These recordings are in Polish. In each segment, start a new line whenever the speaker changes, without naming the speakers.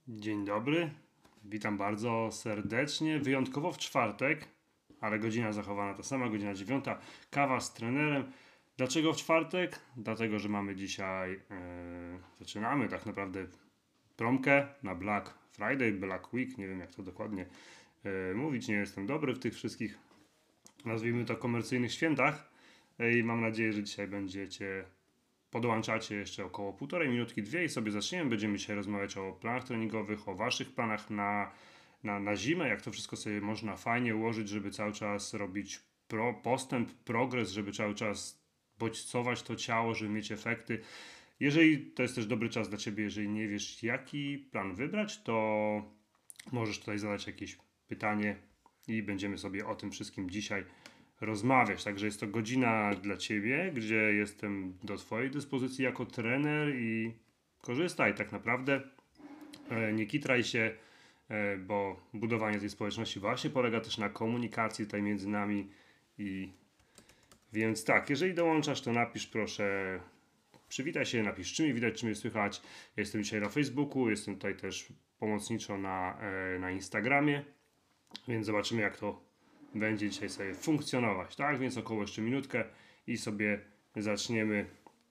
Dzień dobry, witam bardzo serdecznie. Wyjątkowo w czwartek, ale godzina zachowana ta sama, godzina 9. Kawa z trenerem. Dlaczego w czwartek? Dlatego, że mamy dzisiaj, zaczynamy tak naprawdę promkę na Black Friday, Black Week. Nie wiem, jak to dokładnie mówić, nie jestem dobry w tych wszystkich, nazwijmy to, komercyjnych świętach. I mam nadzieję, że dzisiaj podłączacie jeszcze około półtorej minutki, dwie i sobie zaczniemy. Będziemy dzisiaj rozmawiać o planach treningowych, o waszych planach na zimę, jak to wszystko sobie można fajnie ułożyć, żeby cały czas robić postęp, progres, żeby cały czas bodźcować to ciało, żeby mieć efekty. Jeżeli to jest też dobry czas dla ciebie, jeżeli nie wiesz, jaki plan wybrać, to możesz tutaj zadać jakieś pytanie i będziemy sobie o tym wszystkim dzisiaj rozmawiać. Także jest to godzina dla ciebie, gdzie jestem do twojej dyspozycji jako trener i korzystaj tak naprawdę. Nie kitraj się, bo budowanie tej społeczności właśnie polega też na komunikacji tutaj między nami i więc tak, jeżeli dołączasz, to napisz proszę, przywitaj się, napisz czy mnie widać, czy mnie słychać. Ja jestem dzisiaj na Facebooku, jestem tutaj też pomocniczo na Instagramie, więc zobaczymy, jak to będzie dzisiaj sobie funkcjonować, tak? Więc około jeszcze minutkę i sobie zaczniemy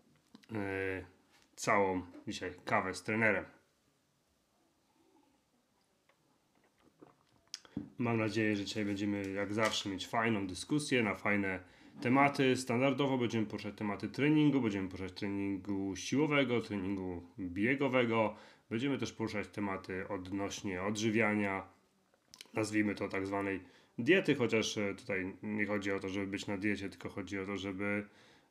całą dzisiaj kawę z trenerem. Mam nadzieję, że dzisiaj będziemy jak zawsze mieć fajną dyskusję na fajne tematy. Standardowo będziemy poruszać tematy treningu, będziemy poruszać treningu siłowego, treningu biegowego. Będziemy też poruszać tematy odnośnie odżywiania, nazwijmy to tak zwanej diety, chociaż tutaj nie chodzi o to, żeby być na diecie, tylko chodzi o to, żeby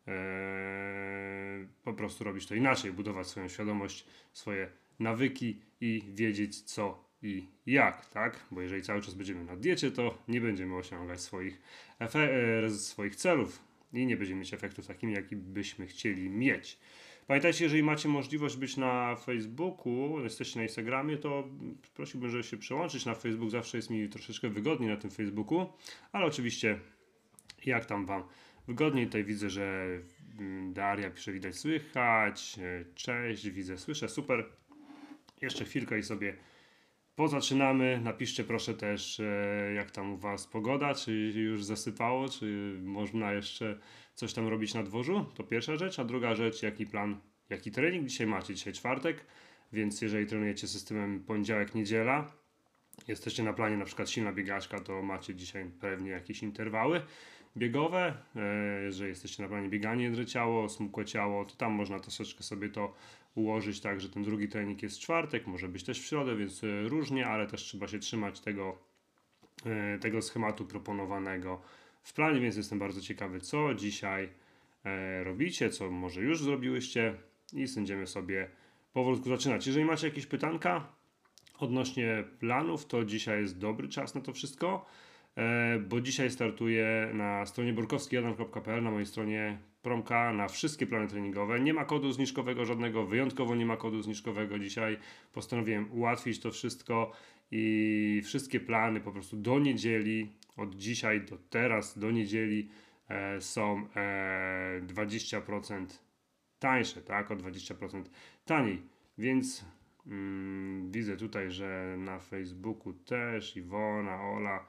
po prostu robić to inaczej, budować swoją świadomość, swoje nawyki i wiedzieć co i jak, tak? Bo jeżeli cały czas będziemy na diecie, to nie będziemy osiągać swoich celów i nie będziemy mieć efektów takimi, jaki byśmy chcieli mieć. Pamiętajcie, jeżeli macie możliwość być na Facebooku, jesteście na Instagramie, to prosiłbym, żeby się przełączyć na Facebook. Zawsze jest mi troszeczkę wygodniej na tym Facebooku, ale oczywiście jak tam wam wygodniej. Tutaj widzę, że Daria pisze, widać, słychać. Cześć, widzę, słyszę, super. Jeszcze chwilkę i sobie pozaczynamy. Napiszcie proszę też, jak tam u was pogoda, czy już zasypało, czy można jeszcze coś tam robić na dworzu. To pierwsza rzecz, a druga rzecz, jaki plan, jaki trening dzisiaj macie. Dzisiaj czwartek, więc jeżeli trenujecie systemem poniedziałek, niedziela, jesteście na planie na przykład silna biegaczka, to macie dzisiaj pewnie jakieś interwały biegowe. Jeżeli jesteście na planie bieganie, jedre ciało, smukłe ciało, to tam można troszeczkę sobie to ułożyć tak, że ten drugi trening jest w czwartek, może być też w środę, więc różnie, ale też trzeba się trzymać tego schematu proponowanego w planie, więc jestem bardzo ciekawy, co dzisiaj robicie, co może już zrobiłyście i będziemy sobie powolutku zaczynać. Jeżeli macie jakieś pytanka odnośnie planów, to dzisiaj jest dobry czas na to wszystko, bo dzisiaj startuję na stronie borkowskiadam.pl, na mojej stronie promka na wszystkie plany treningowe. Nie ma kodu zniżkowego żadnego, wyjątkowo nie ma kodu zniżkowego dzisiaj. Postanowiłem ułatwić to wszystko i wszystkie plany po prostu do niedzieli, od dzisiaj do teraz, do niedzieli są 20% tańsze, tak? O 20% taniej, więc widzę tutaj, że na Facebooku też Iwona, Ola,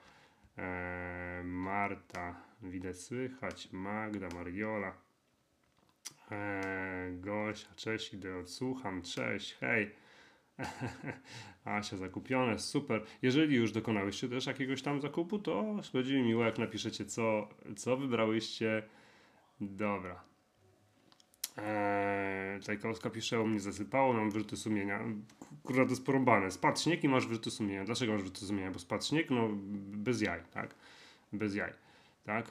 Marta, widać, słychać, Magda, Mariola, Gosia, cześć, idę odsłucham, cześć, hej, Asia, zakupione, super. Jeżeli już dokonałyście też jakiegoś tam zakupu, to będzie mi miło, jak napiszecie, co wybrałyście. Dobra. Czajkowska pisze, o mnie zasypało, mam wyrzuty sumienia. Kurwa, to jest porąbane. Spadł śnieg i masz wyrzuty sumienia. Dlaczego masz wyrzuty sumienia? Bo spadł śnieg? No, bez jaj, tak? Bez jaj, tak?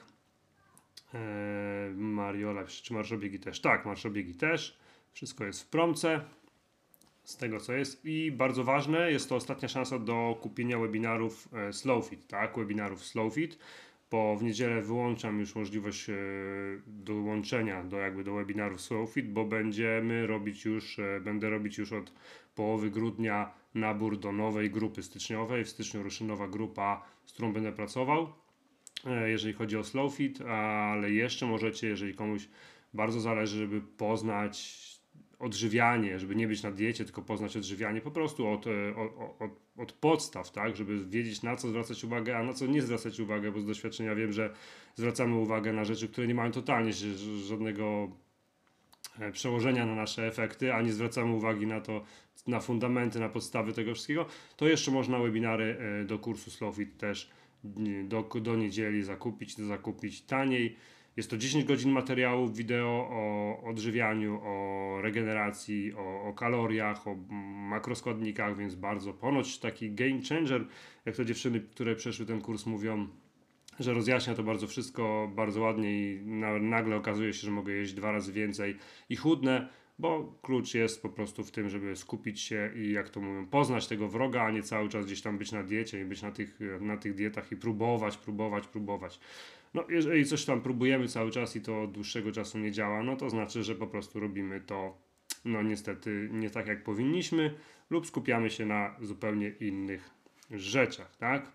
Mariola pisze, czy marszobiegi też? Tak, marszobiegi też. Wszystko jest w promce. Z tego co jest. I bardzo ważne, jest to ostatnia szansa do kupienia webinarów SlowFit, tak? Webinarów SlowFit, bo w niedzielę wyłączam już możliwość dołączenia do webinarów SlowFit, bo będę robić już od połowy grudnia nabór do nowej grupy styczniowej. W styczniu ruszy nowa grupa, z którą będę pracował, jeżeli chodzi o SlowFit, ale jeszcze możecie, jeżeli komuś bardzo zależy, żeby poznać odżywianie, żeby nie być na diecie, tylko poznać odżywianie po prostu od podstaw, tak, żeby wiedzieć, na co zwracać uwagę, a na co nie zwracać uwagę, bo z doświadczenia wiem, że zwracamy uwagę na rzeczy, które nie mają totalnie żadnego przełożenia na nasze efekty, a nie zwracamy uwagi na to, na fundamenty, na podstawy tego wszystkiego, to jeszcze można webinary do kursu SlowFit też do niedzieli zakupić taniej. Jest to 10 godzin materiałów wideo o odżywianiu, o regeneracji, o kaloriach, o makroskładnikach, więc bardzo ponoć taki game changer, jak to dziewczyny, które przeszły ten kurs mówią, że rozjaśnia to bardzo wszystko, bardzo ładnie i nagle okazuje się, że mogę jeść 2 razy więcej i chudnę, bo klucz jest po prostu w tym, żeby skupić się i jak to mówią, poznać tego wroga, a nie cały czas gdzieś tam być na diecie i być na tych dietach i próbować. No jeżeli coś tam próbujemy cały czas i to od dłuższego czasu nie działa, no to znaczy, że po prostu robimy to no niestety nie tak jak powinniśmy lub skupiamy się na zupełnie innych rzeczach, tak?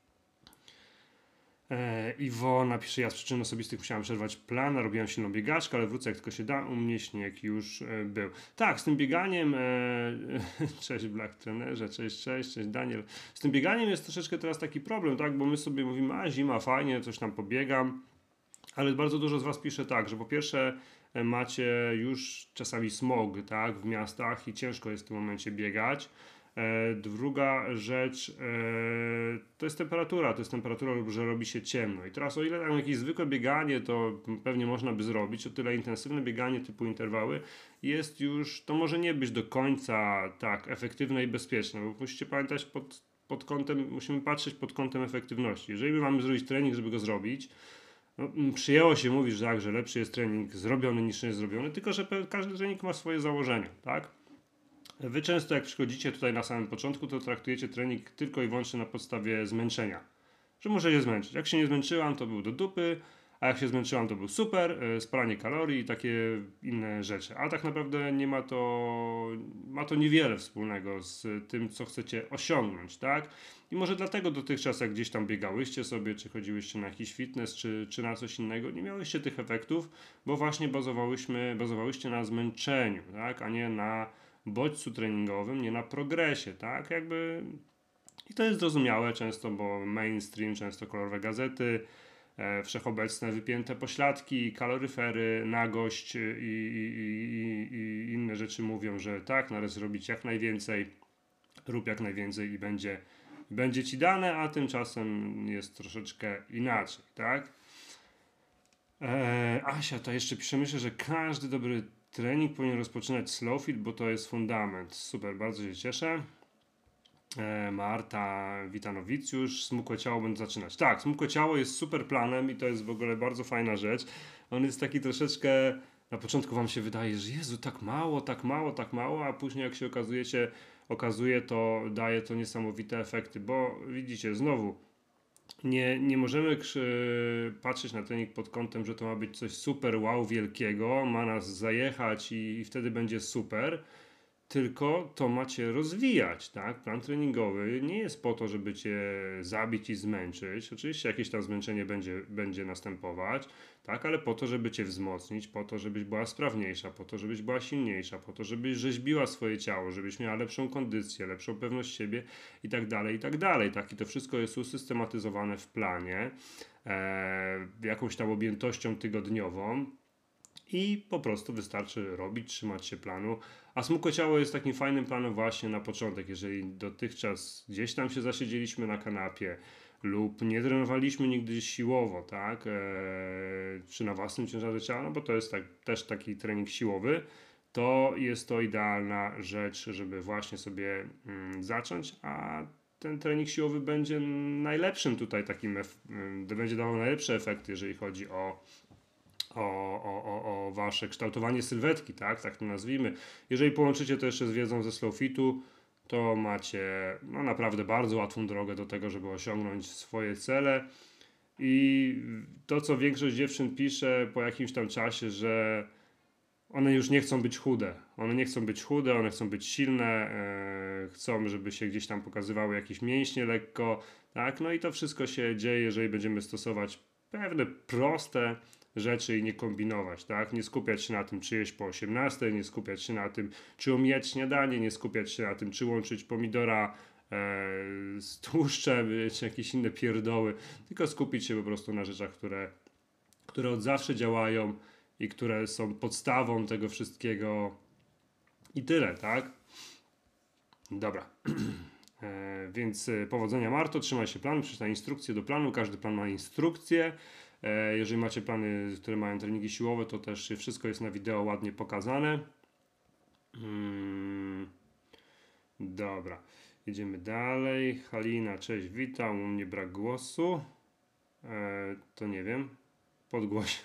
Iwona pisze, ja z przyczyn osobistych musiałem przerwać plan, robiłem silną biegaczkę, ale wrócę jak tylko się da, u mnie śnieg już był. Tak, z tym bieganiem, cześć Black Trenerze, cześć Daniel. Z tym bieganiem jest troszeczkę teraz taki problem, tak, bo my sobie mówimy, a zima, fajnie, coś tam pobiegam, ale bardzo dużo z Was pisze tak, że po pierwsze macie już czasami smog, tak, w miastach i ciężko jest w tym momencie biegać. Druga rzecz to jest temperatura, że robi się ciemno. I teraz o ile tam jakieś zwykłe bieganie to pewnie można by zrobić, o tyle intensywne bieganie typu interwały jest już, to może nie być do końca tak efektywne i bezpieczne, bo musicie pamiętać musimy patrzeć pod kątem efektywności. Jeżeli my mamy zrobić trening, żeby go zrobić, no, przyjęło się mówić, że tak, że lepszy jest trening zrobiony niż nie zrobiony, tylko że każdy trening ma swoje założenia, tak? Wy często jak przychodzicie tutaj na samym początku, to traktujecie trening tylko i wyłącznie na podstawie zmęczenia. Że muszę się zmęczyć. Jak się nie zmęczyłam, to był do dupy, a jak się zmęczyłam, to był super, spalanie kalorii i takie inne rzeczy. A tak naprawdę nie ma to niewiele wspólnego z tym, co chcecie osiągnąć, tak? I może dlatego dotychczas, jak gdzieś tam biegałyście sobie, czy chodziłyście na jakiś fitness, czy na coś innego, nie miałyście tych efektów, bo właśnie bazowałyście na zmęczeniu, tak? A nie na bodźcu treningowym, nie na progresie, tak? Jakby i to jest zrozumiałe często, bo mainstream, często kolorowe gazety, wszechobecne wypięte pośladki, kaloryfery, nagość i inne rzeczy mówią, że tak, należy robić jak najwięcej, rób jak najwięcej i będzie ci dane, a tymczasem jest troszeczkę inaczej, tak? Asia to jeszcze pisze, myślę, że każdy dobry trening powinien rozpoczynać SlowFit, bo to jest fundament. Super, bardzo się cieszę. Marta Witanowicjusz, smukłe ciało będę zaczynać. Tak, smukłe ciało jest super planem i to jest w ogóle bardzo fajna rzecz. On jest taki troszeczkę, na początku wam się wydaje, że Jezu, tak mało, a później jak się okazuje, to daje to niesamowite efekty, bo widzicie, znowu, nie możemy patrzeć na trening pod kątem, że to ma być coś super wow wielkiego, ma nas zajechać i wtedy będzie super, tylko to macie rozwijać, tak? Plan treningowy nie jest po to, żeby cię zabić i zmęczyć. Oczywiście jakieś tam zmęczenie będzie następować, tak? Ale po to, żeby cię wzmocnić, po to, żebyś była sprawniejsza, po to, żebyś była silniejsza, po to, żebyś rzeźbiła swoje ciało, żebyś miała lepszą kondycję, lepszą pewność siebie i tak dalej, tak? I to wszystko jest usystematyzowane w planie, jakąś tam objętością tygodniową. I po prostu wystarczy robić, trzymać się planu. A smukłe ciało jest takim fajnym planem właśnie na początek. Jeżeli dotychczas gdzieś tam się zasiedzieliśmy na kanapie lub nie trenowaliśmy nigdy siłowo, tak? Czy na własnym ciężarze ciała, no bo to jest też taki trening siłowy, to jest to idealna rzecz, żeby właśnie sobie zacząć, a ten trening siłowy będzie najlepszym tutaj takim, będzie dawał najlepsze efekty, jeżeli chodzi o wasze kształtowanie sylwetki, tak to nazwijmy. Jeżeli połączycie to jeszcze z wiedzą ze SlowFitu, to macie no, naprawdę bardzo łatwą drogę do tego, żeby osiągnąć swoje cele. I to, co większość dziewczyn pisze po jakimś tam czasie, że one już nie chcą być chude. One chcą być silne, chcą, żeby się gdzieś tam pokazywały jakieś mięśnie lekko, tak? No i to wszystko się dzieje, jeżeli będziemy stosować pewne proste, rzeczy i nie kombinować, tak? Nie skupiać się na tym, czy jeść po 18, nie skupiać się na tym, czy omijać śniadanie, nie skupiać się na tym, czy łączyć pomidora z tłuszczem, czy jakieś inne pierdoły, tylko skupić się po prostu na rzeczach, które od zawsze działają i które są podstawą tego wszystkiego i tyle, tak? Dobra. Więc powodzenia Marto, trzymaj się planu, przeczytaj instrukcję do planu, każdy plan ma instrukcję. Jeżeli macie plany, które mają treningi siłowe, to też wszystko jest na wideo ładnie pokazane. Dobra, jedziemy dalej. Halina, cześć, witam, u mnie brak głosu. To nie wiem, podgłoś.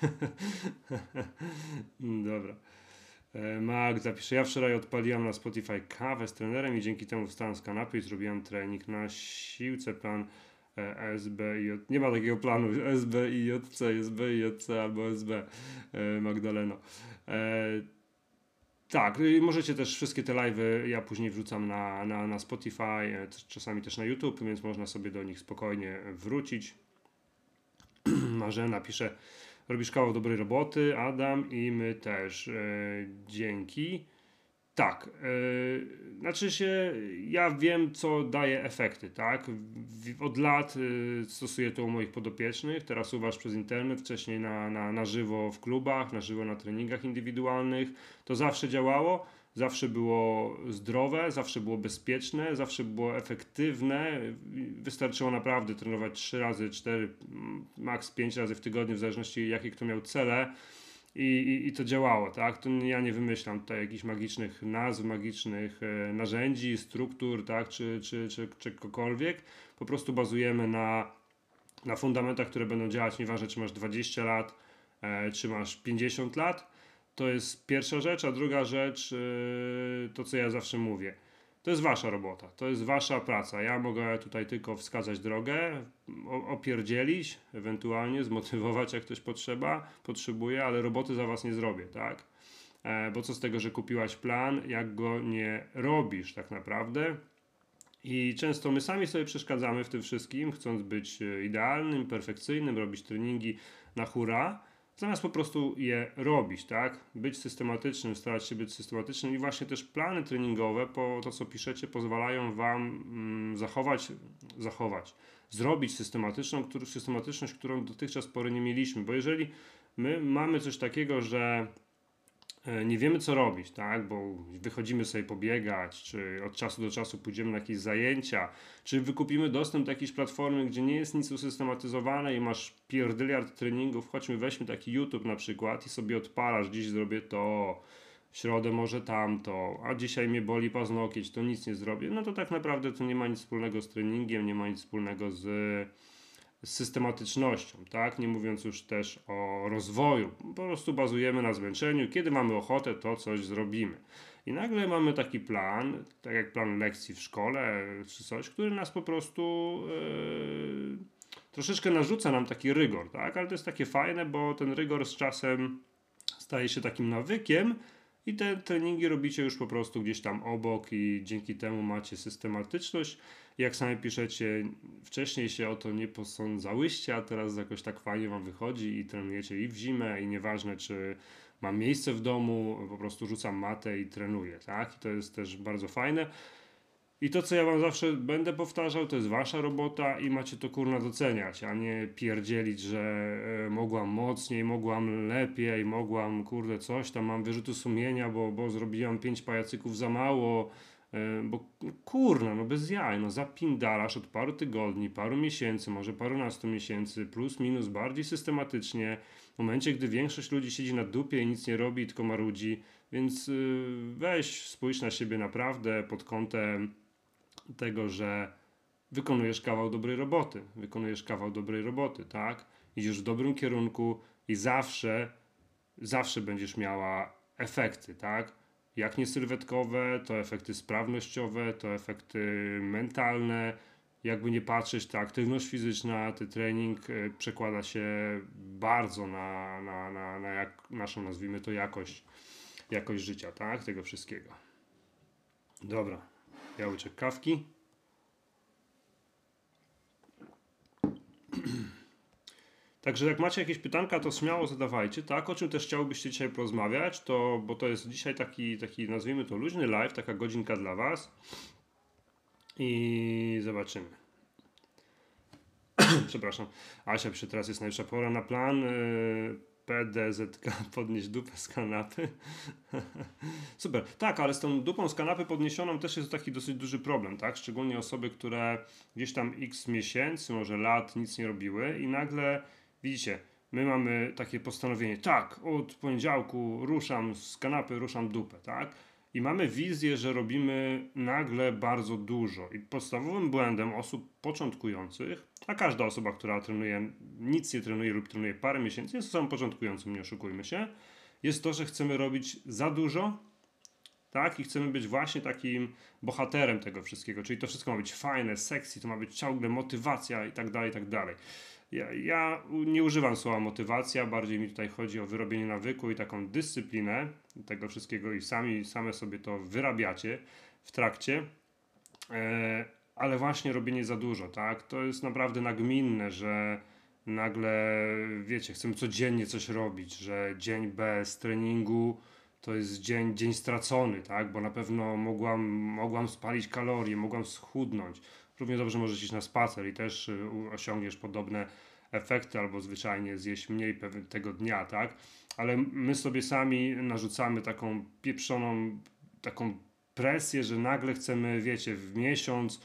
Dobra. Magda pisze, ja wczoraj odpaliłam na Spotify kawę z trenerem i dzięki temu wstałem z kanapy i zrobiłam trening na siłce, plan SBIJ. Nie ma takiego planu SBIJC, SBIJC albo SB, Magdaleno. Tak, możecie też wszystkie te live'y, ja później wrzucam na Spotify, czasami też na YouTube, więc można sobie do nich spokojnie wrócić. Marzena pisze, robisz kawał dobrej roboty, Adam, i my też. Dzięki. Tak, znaczy się, ja wiem, co daje efekty, tak? Od lat stosuję to u moich podopiecznych, teraz u was przez internet, wcześniej na żywo w klubach, na żywo na treningach indywidualnych. To zawsze działało, zawsze było zdrowe, zawsze było bezpieczne, zawsze było efektywne. Wystarczyło naprawdę trenować 3 razy, 4, maks 5 razy w tygodniu, w zależności jakie kto miał cele. I to działało, tak? To ja nie wymyślam tutaj jakichś magicznych nazw, magicznych narzędzi, struktur, tak? Czy czegokolwiek. Po prostu bazujemy na fundamentach, które będą działać, nieważne czy masz 20 lat, czy masz 50 lat. To jest pierwsza rzecz, a druga rzecz, to co ja zawsze mówię. To jest wasza robota, to jest wasza praca. Ja mogę tutaj tylko wskazać drogę, opierdzielić, ewentualnie zmotywować, jak ktoś potrzebuje, ale roboty za was nie zrobię, tak? Bo co z tego, że kupiłaś plan, jak go nie robisz tak naprawdę? I często my sami sobie przeszkadzamy w tym wszystkim, chcąc być idealnym, perfekcyjnym, robić treningi na hura, zamiast po prostu je robić, tak? Być systematycznym, starać się być systematycznym i właśnie też plany treningowe, po to co piszecie, pozwalają wam zrobić systematyczność, którą dotychczas pory nie mieliśmy, bo jeżeli my mamy coś takiego, że nie wiemy co robić, tak? Bo wychodzimy sobie pobiegać, czy od czasu do czasu pójdziemy na jakieś zajęcia, czy wykupimy dostęp do jakiejś platformy, gdzie nie jest nic usystematyzowane i masz pierdyliard treningów, chodźmy, weźmy taki YouTube na przykład i sobie odpalasz, dziś zrobię to, w środę może tamto, a dzisiaj mnie boli paznokieć, to nic nie zrobię, no to tak naprawdę to nie ma nic wspólnego z treningiem, nie ma nic wspólnego z systematycznością, tak? Nie mówiąc już też o rozwoju. Po prostu bazujemy na zmęczeniu. Kiedy mamy ochotę, to coś zrobimy. I nagle mamy taki plan, tak jak plan lekcji w szkole, czy coś, który nas po prostu troszeczkę narzuca nam taki rygor, tak? Ale to jest takie fajne, bo ten rygor z czasem staje się takim nawykiem i te treningi robicie już po prostu gdzieś tam obok i dzięki temu macie systematyczność. Jak sami piszecie, wcześniej się o to nie posądzałyście, a teraz jakoś tak fajnie wam wychodzi i trenujecie i w zimę, i nieważne czy mam miejsce w domu, po prostu rzucam matę i trenuję, tak? I to jest też bardzo fajne. I to, co ja wam zawsze będę powtarzał, to jest wasza robota i macie to kurna doceniać, a nie pierdzielić, że mogłam mocniej, mogłam lepiej, mogłam kurde coś tam, mam wyrzuty sumienia, bo zrobiłam 5 pajacyków za mało, bo kurna, no bez jaj, no zapindalasz od paru tygodni, paru miesięcy, może parunastu miesięcy, plus minus bardziej systematycznie, w momencie, gdy większość ludzi siedzi na dupie i nic nie robi, tylko marudzi, więc weź, spójrz na siebie naprawdę pod kątem tego, że wykonujesz kawał dobrej roboty, tak? Idziesz w dobrym kierunku i zawsze będziesz miała efekty, tak? Jak nie sylwetkowe, to efekty sprawnościowe, to efekty mentalne. Jakby nie patrzeć, ta aktywność fizyczna, ten trening przekłada się bardzo na naszą, nazwijmy to, jakość życia, tak? Tego wszystkiego. Dobra, ja łyczek kawki. Także jak macie jakieś pytanka, to śmiało zadawajcie, tak? O czym też chciałbyście dzisiaj porozmawiać, bo to jest dzisiaj taki, nazwijmy to luźny live, taka godzinka dla was i zobaczymy. Przepraszam, Asia pisze, teraz jest najlepsza pora na plan. PDZK, podnieść dupę z kanapy. Super, tak, ale z tą dupą z kanapy podniesioną też jest taki dosyć duży problem, tak? Szczególnie osoby, które gdzieś tam x miesięcy, może lat nic nie robiły i nagle, widzicie, my mamy takie postanowienie, tak, od poniedziałku ruszam z kanapy, ruszam dupę, tak? I mamy wizję, że robimy nagle bardzo dużo. I podstawowym błędem osób początkujących, a każda osoba, która trenuje, nic nie trenuje lub trenuje parę miesięcy, jest osobą początkującą, nie oszukujmy się, jest to, że chcemy robić za dużo, tak? I chcemy być właśnie takim bohaterem tego wszystkiego. Czyli to wszystko ma być fajne, sexy, to ma być ciągle motywacja i tak dalej, i tak dalej. Ja nie używam słowa motywacja, bardziej mi tutaj chodzi o wyrobienie nawyku i taką dyscyplinę tego wszystkiego i same sobie to wyrabiacie w trakcie, ale właśnie robienie za dużo, tak? To jest naprawdę nagminne, że nagle, wiecie, chcemy codziennie coś robić, że dzień bez treningu to jest dzień stracony, tak? Bo na pewno mogłam spalić kalorie, mogłam schudnąć. Równie dobrze możesz iść na spacer i też osiągniesz podobne efekty, albo zwyczajnie zjeść mniej tego dnia, tak? Ale my sobie sami narzucamy taką pieprzoną, taką presję, że nagle chcemy, wiecie, w miesiąc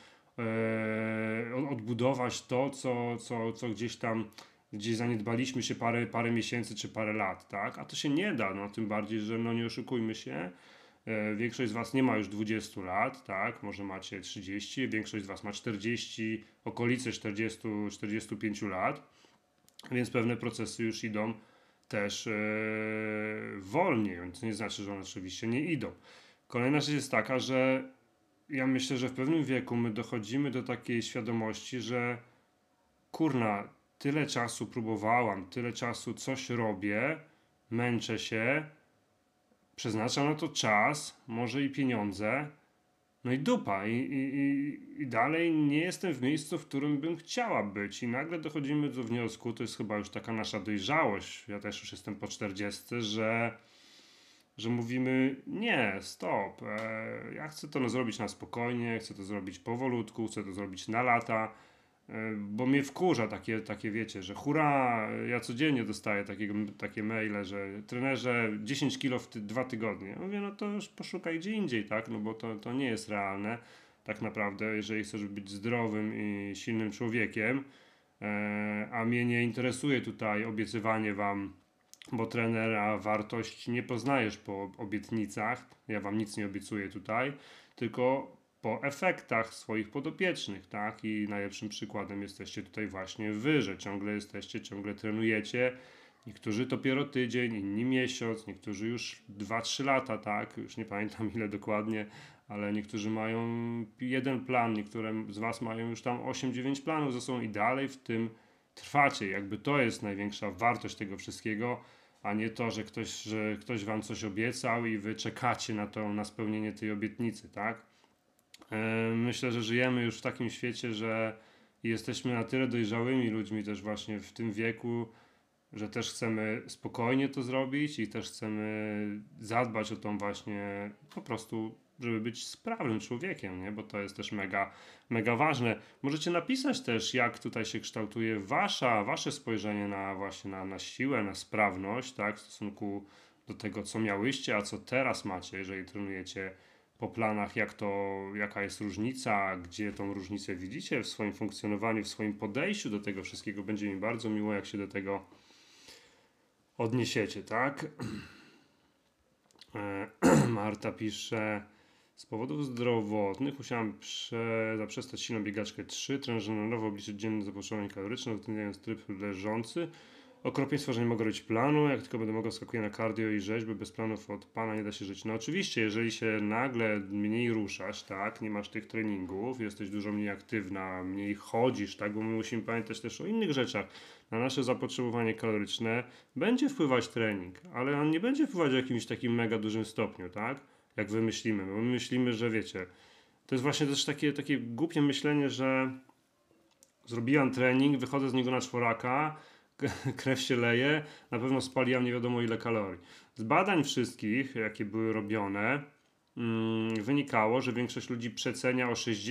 odbudować to, co gdzieś zaniedbaliśmy się parę miesięcy czy parę lat, tak? A to się nie da, no tym bardziej, że no nie oszukujmy się, większość z was nie ma już 20 lat, tak? Może macie 30, większość z was ma 40, okolice 40-45 lat, więc pewne procesy już idą też wolniej, więc to nie znaczy, że one oczywiście nie idą. Kolejna rzecz jest taka, że ja myślę, że w pewnym wieku my dochodzimy do takiej świadomości, że kurna, tyle czasu próbowałam, tyle czasu coś robię, męczę się, przeznaczam na to czas, może i pieniądze, no i dupa. I dalej nie jestem w miejscu, w którym bym chciała być. I nagle dochodzimy do wniosku, to jest chyba już taka nasza dojrzałość, ja też już jestem po 40, że mówimy nie, stop, ja chcę to zrobić na spokojnie, chcę to zrobić powolutku, chcę to zrobić na lata, bo mnie wkurza takie wiecie, że hurra, ja codziennie dostaję takie maile, że trenerze 10 kilo w 2 tygodnie. Ja mówię, no to już poszukaj gdzie indziej, tak, no bo to nie jest realne tak naprawdę, jeżeli chcesz być zdrowym i silnym człowiekiem, a mnie nie interesuje tutaj obiecywanie wam, bo trenera wartości nie poznajesz po obietnicach, ja wam nic nie obiecuję tutaj, tylko po efektach swoich podopiecznych, tak? I najlepszym przykładem jesteście tutaj właśnie wy, że ciągle trenujecie. Niektórzy dopiero tydzień, inni miesiąc, niektórzy już 2-3 lata, tak? Już nie pamiętam ile dokładnie, ale niektórzy mają jeden plan, niektóre z was mają już tam 8-9 planów ze sobą i dalej w tym trwacie. Jakby to jest największa wartość tego wszystkiego, a nie to, że ktoś wam coś obiecał i wy czekacie na spełnienie tej obietnicy, tak? Myślę, że żyjemy już w takim świecie, że jesteśmy na tyle dojrzałymi ludźmi też właśnie w tym wieku, że też chcemy spokojnie to zrobić i też chcemy zadbać o tą właśnie po prostu, żeby być sprawnym człowiekiem, nie? Bo to jest też mega, mega ważne. Możecie napisać też, jak tutaj się kształtuje wasze spojrzenie na siłę, na sprawność, tak? W stosunku do tego, co miałyście, a co teraz macie, jeżeli trenujecie po planach, jaka jest różnica, gdzie tą różnicę widzicie w swoim funkcjonowaniu, w swoim podejściu do tego wszystkiego. Będzie mi bardzo miło, jak się do tego odniesiecie, tak? Marta pisze, z powodów zdrowotnych musiałam zaprzestać silną biegaczkę 3, trenerzy na nowo obliczyć dzienne zapotrzebowanie kaloryczne, uwzględniając tryb leżący. Okropieństwo, że nie mogę robić planu, jak tylko będę mogła skakuję na cardio i rzeźby, bez planów od pana nie da się żyć. No oczywiście, jeżeli się nagle mniej ruszasz, tak, nie masz tych treningów, jesteś dużo mniej aktywna, mniej chodzisz, tak, bo my musimy pamiętać też o innych rzeczach. Na nasze zapotrzebowanie kaloryczne będzie wpływać trening, ale on nie będzie wpływać w jakimś takim mega dużym stopniu, tak, jak wy myślimy, bo my myślimy, że wiecie, to jest właśnie też takie głupie myślenie, że zrobiłam trening, wychodzę z niego na czworaka, krew się leje, na pewno spaliłem nie wiadomo ile kalorii. Z badań wszystkich, jakie były robione, wynikało, że większość ludzi przecenia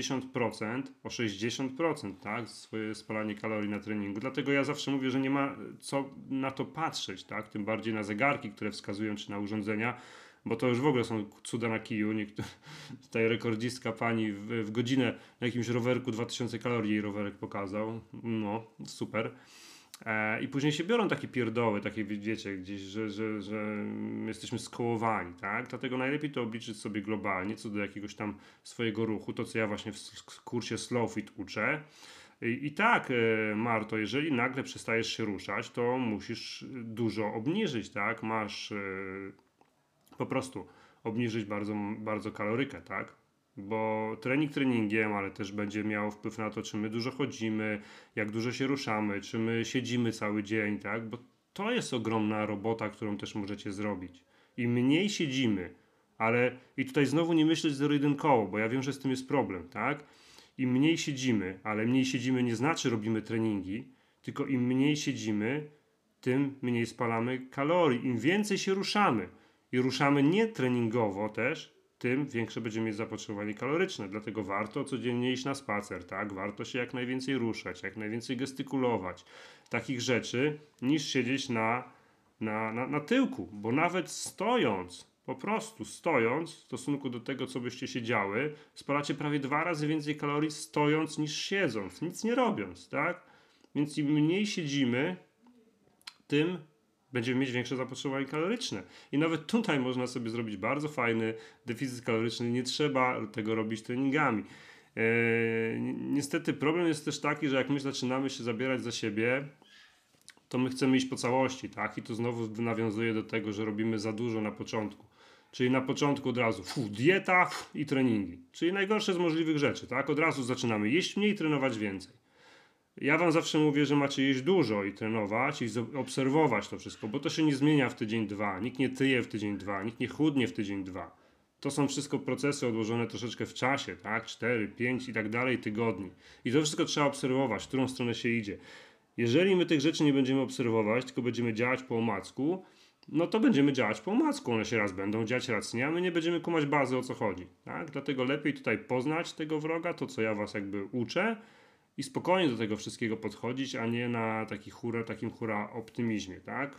o 60%, tak, swoje spalanie kalorii na treningu. Dlatego ja zawsze mówię, że nie ma co na to patrzeć, tak, tym bardziej na zegarki, które wskazują, czy na urządzenia, bo to już w ogóle są cuda na kiju. Tutaj rekordzistka pani w godzinę na jakimś rowerku 2000 kalorii jej rowerek pokazał. No, super. I później się biorą takie pierdoły, takie wiecie, gdzieś, że jesteśmy skołowani, tak? Dlatego najlepiej to obliczyć sobie globalnie, co do jakiegoś tam swojego ruchu, to co ja właśnie w kursie Slow Fit uczę. I tak, Marto, jeżeli nagle przestajesz się ruszać, to musisz dużo obniżyć, tak? Masz po prostu obniżyć bardzo, bardzo kalorykę, tak? Bo trening treningiem, ale też będzie miało wpływ na to, czy my dużo chodzimy, jak dużo się ruszamy, czy my siedzimy cały dzień, tak? Bo to jest ogromna robota, którą też możecie zrobić. Im mniej siedzimy, ale i tutaj znowu nie myśleć zero-jedynkowo, bo ja wiem, że z tym jest problem, tak? Im mniej siedzimy, ale mniej siedzimy nie znaczy robimy treningi, tylko im mniej siedzimy, tym mniej spalamy kalorii. Im więcej się ruszamy i ruszamy nie treningowo też, tym większe będziemy mieć zapotrzebowanie kaloryczne. Dlatego warto codziennie iść na spacer, tak? Warto się jak najwięcej ruszać, jak najwięcej gestykulować. Takich rzeczy, niż siedzieć na tyłku. Bo nawet stojąc, po prostu stojąc, w stosunku do tego, co byście siedziały, spalacie prawie 2 razy więcej kalorii stojąc niż siedząc, nic nie robiąc, tak? Więc im mniej siedzimy, tym będziemy mieć większe zapotrzebowanie kaloryczne. I nawet tutaj można sobie zrobić bardzo fajny deficyt kaloryczny. Nie trzeba tego robić treningami. Niestety problem jest też taki, że jak my zaczynamy się zabierać za siebie, to my chcemy iść po całości, tak? I to znowu nawiązuje do tego, że robimy za dużo na początku. Czyli na początku od razu dieta i treningi. Czyli najgorsze z możliwych rzeczy, tak? Od razu zaczynamy jeść mniej, trenować więcej. Ja wam zawsze mówię, że macie jeść dużo i trenować i obserwować to wszystko, bo to się nie zmienia w tydzień, dwa. Nikt nie tyje w tydzień, dwa. Nikt nie chudnie w tydzień, dwa. To są wszystko procesy odłożone troszeczkę w czasie, tak? 4, 5 i tak dalej tygodni. I to wszystko trzeba obserwować, w którą stronę się idzie. Jeżeli my tych rzeczy nie będziemy obserwować, tylko będziemy działać po omacku, no to będziemy działać po omacku. One się raz będą dziać, raz nie, a my nie będziemy kumać bazy, o co chodzi. Tak? Dlatego lepiej tutaj poznać tego wroga, to co ja was jakby uczę, i spokojnie do tego wszystkiego podchodzić, a nie na takim hura optymizmie, tak?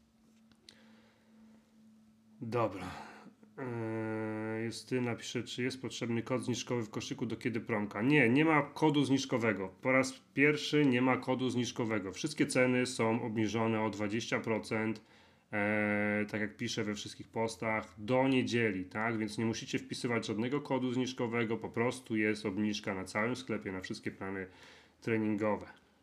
Dobra. Justyna pisze, czy jest potrzebny kod zniżkowy w koszyku do kiedy promka? Nie, nie ma kodu zniżkowego. Po raz pierwszy nie ma kodu zniżkowego. Wszystkie ceny są obniżone o 20%. Tak jak piszę we wszystkich postach, do niedzieli, tak? Więc nie musicie wpisywać żadnego kodu zniżkowego, po prostu jest obniżka na całym sklepie, na wszystkie plany treningowe.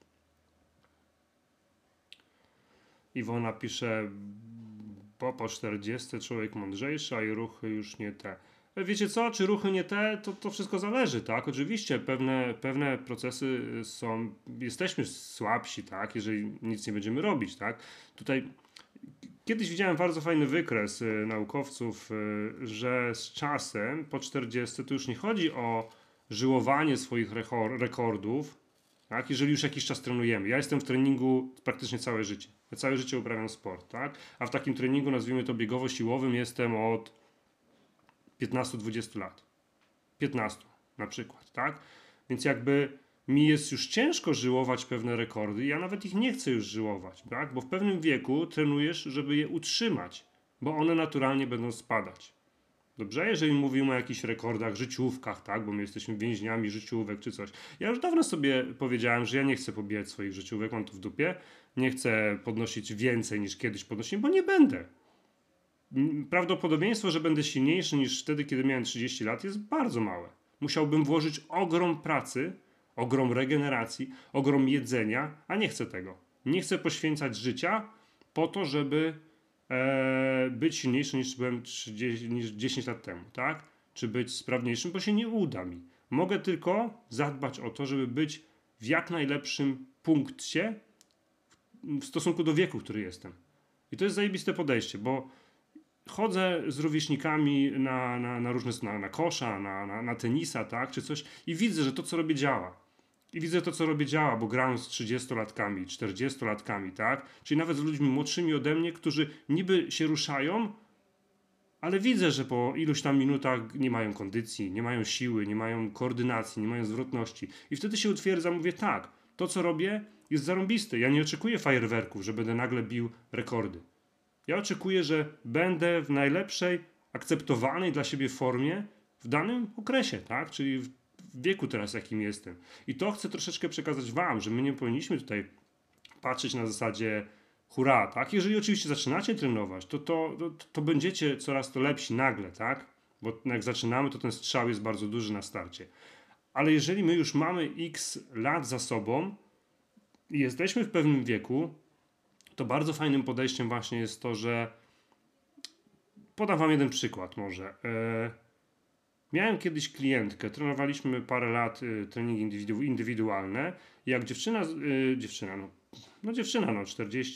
Iwona pisze, po 40 człowiek mądrzejszy, a i ruchy już nie te. Wiecie co, czy ruchy nie te, to wszystko zależy, tak? Oczywiście pewne procesy są, jesteśmy słabsi, tak? Jeżeli nic nie będziemy robić, tak? Tutaj kiedyś widziałem bardzo fajny wykres naukowców, że z czasem po 40 to już nie chodzi o żyłowanie swoich rekordów, tak? Jeżeli już jakiś czas trenujemy. Ja jestem w treningu praktycznie całe życie. Ja całe życie uprawiam sport, tak? A w takim treningu, nazwijmy to biegowo-siłowym, jestem od 15-20 lat. 15 na przykład, tak? Więc jakby mi jest już ciężko żyłować pewne rekordy, ja nawet ich nie chcę już żyłować, tak? Bo w pewnym wieku trenujesz, żeby je utrzymać, bo one naturalnie będą spadać. Dobrze? Jeżeli mówimy o jakichś rekordach, życiówkach, tak? Bo my jesteśmy więźniami życiówek czy coś. Ja już dawno sobie powiedziałem, że ja nie chcę pobijać swoich życiówek, mam to w dupie. Nie chcę podnosić więcej niż kiedyś podnosiłem, bo nie będę. Prawdopodobieństwo, że będę silniejszy niż wtedy, kiedy miałem 30 lat, jest bardzo małe. Musiałbym włożyć ogrom pracy, ogrom regeneracji, ogrom jedzenia, a nie chcę tego. Nie chcę poświęcać życia po to, żeby być silniejszy niż byłem 10 lat temu, tak? Czy być sprawniejszym, bo się nie uda mi. Mogę tylko zadbać o to, żeby być w jak najlepszym punkcie w stosunku do wieku, który jestem. I to jest zajebiste podejście, bo chodzę z rówieśnikami na różne, na kosza, na tenisa, tak, czy coś i widzę, że to, co robię, działa. I widzę to, co robię działa, bo gram z 30-latkami, 40-latkami, tak? Czyli nawet z ludźmi młodszymi ode mnie, którzy niby się ruszają, ale widzę, że po iluś tam minutach nie mają kondycji, nie mają siły, nie mają koordynacji, nie mają zwrotności. I wtedy się utwierdzam, mówię tak, to co robię jest zarąbiste. Ja nie oczekuję fajerwerków, że będę nagle bił rekordy. Ja oczekuję, że będę w najlepszej, akceptowalnej dla siebie formie w danym okresie, tak? Czyli w wieku teraz, jakim jestem. I to chcę troszeczkę przekazać wam, że my nie powinniśmy tutaj patrzeć na zasadzie hurra, tak? Jeżeli oczywiście zaczynacie trenować, to będziecie coraz to lepsi nagle, tak? Bo jak zaczynamy, to ten strzał jest bardzo duży na starcie. Ale jeżeli my już mamy x lat za sobą i jesteśmy w pewnym wieku, to bardzo fajnym podejściem właśnie jest to, że podam wam jeden przykład może. Miałem kiedyś klientkę, trenowaliśmy parę lat treningi indywidualne. Jak dziewczyna,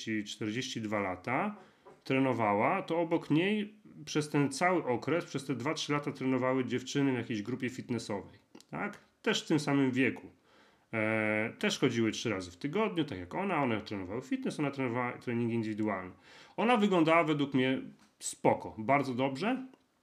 42 lata, trenowała, to obok niej przez ten cały okres, przez te 2-3 lata trenowały dziewczyny w jakiejś grupie fitnessowej. Tak? Też w tym samym wieku. Też chodziły 3 razy w tygodniu, tak jak one trenowały fitness, ona trenowała treningi indywidualne. Ona wyglądała według mnie spoko, bardzo dobrze,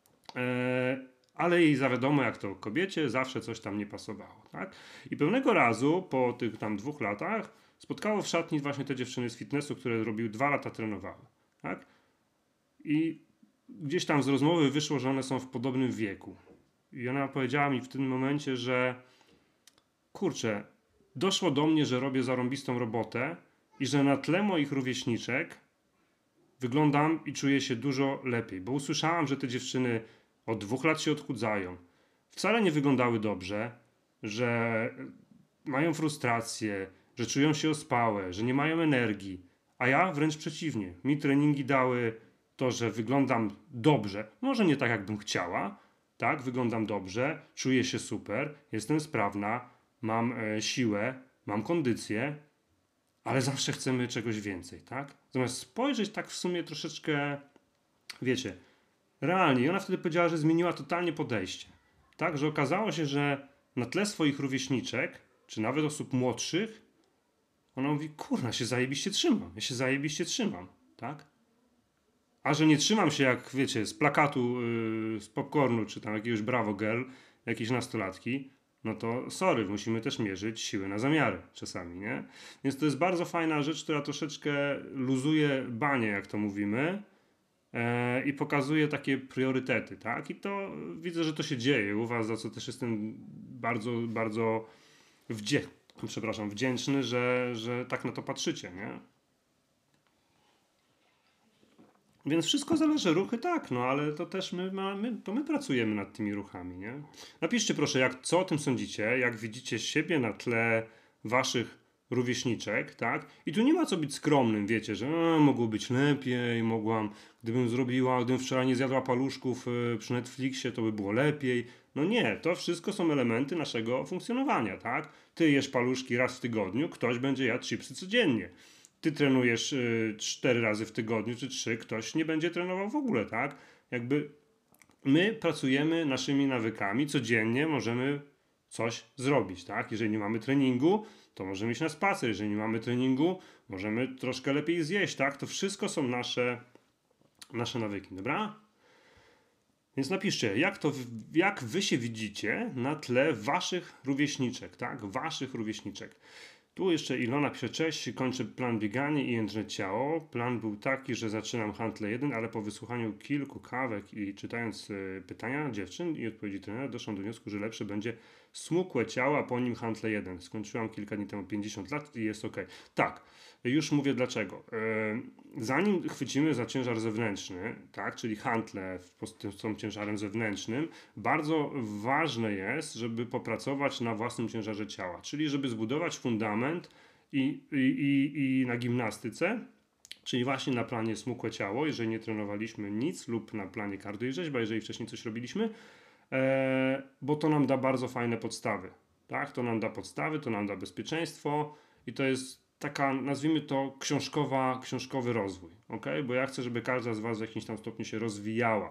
ale jej za wiadomo, jak to kobiecie, zawsze coś tam nie pasowało. Tak? I pewnego razu, po tych tam 2 latach, spotkało w szatni właśnie te dziewczyny z fitnessu, które robiły 2 lata trenowały. Tak? I gdzieś tam z rozmowy wyszło, że one są w podobnym wieku. I ona powiedziała mi w tym momencie, że kurczę, doszło do mnie, że robię zarąbistą robotę i że na tle moich rówieśniczek wyglądam i czuję się dużo lepiej, bo usłyszałam, że te dziewczyny od 2 lat się odchudzają. Wcale nie wyglądały dobrze, że mają frustrację, że czują się ospałe, że nie mają energii. A ja wręcz przeciwnie. Mi treningi dały to, że wyglądam dobrze. Może nie tak, jakbym chciała. Tak, wyglądam dobrze, czuję się super, jestem sprawna, mam siłę, mam kondycję, ale zawsze chcemy czegoś więcej, tak? Zamiast spojrzeć tak w sumie troszeczkę, wiecie, realnie. I ona wtedy powiedziała, że zmieniła totalnie podejście. Tak, że okazało się, że na tle swoich rówieśniczek, czy nawet osób młodszych, ona mówi, kurna, się zajebiście trzymam. Ja się zajebiście trzymam, tak? A że nie trzymam się jak, wiecie, z plakatu, z popcornu, czy tam jakiegoś Bravo Girl, jakieś nastolatki, no to sorry, musimy też mierzyć siły na zamiary czasami, nie? Więc to jest bardzo fajna rzecz, która troszeczkę luzuje banie, jak to mówimy, i pokazuje takie priorytety, tak? I to widzę, że to się dzieje u was, za co też jestem bardzo, bardzo wdzięczny, że tak na to patrzycie, nie? Więc wszystko zależy, ruchy tak, no ale to też my pracujemy nad tymi ruchami, nie? Napiszcie proszę, co o tym sądzicie, jak widzicie siebie na tle waszych rówieśniczek, tak? I tu nie ma co być skromnym, wiecie, że mogło być lepiej, gdybym wczoraj nie zjadła paluszków przy Netflixie, to by było lepiej. No nie, to wszystko są elementy naszego funkcjonowania, tak? Ty jesz paluszki raz w tygodniu, ktoś będzie jadł chipsy codziennie. Ty trenujesz 4 razy w tygodniu, czy 3, ktoś nie będzie trenował w ogóle, tak? Jakby my pracujemy naszymi nawykami, codziennie możemy coś zrobić, tak? Jeżeli nie mamy treningu, to możemy iść na spacer, jeżeli nie mamy treningu, możemy troszkę lepiej zjeść, tak? To wszystko są nasze nawyki, dobra? Więc napiszcie, jak wy się widzicie na tle waszych rówieśniczek, tak? Waszych rówieśniczek. Tu jeszcze Ilona pisze, cześć, kończę plan bieganie i jędrne ciało. Plan był taki, że zaczynam Hantle 1, ale po wysłuchaniu kilku kawek i czytając pytania dziewczyn i odpowiedzi trenera, doszłam do wniosku, że lepsze będzie smukłe ciało, a po nim Hantle 1. Skończyłam kilka dni temu 50 lat i jest ok. Tak, już mówię dlaczego. Zanim chwycimy za ciężar zewnętrzny, tak, czyli hantle z tym ciężarem zewnętrznym, bardzo ważne jest, żeby popracować na własnym ciężarze ciała, czyli żeby zbudować fundament i na gimnastyce, czyli właśnie na planie smukłe ciało, jeżeli nie trenowaliśmy nic, lub na planie cardio i rzeźba, jeżeli wcześniej coś robiliśmy, bo to nam da bardzo fajne podstawy. Tak? To nam da podstawy, to nam da bezpieczeństwo i to jest taka, nazwijmy to, książkowy rozwój. Okay? Bo ja chcę, żeby każda z was w jakimś tam stopniu się rozwijała,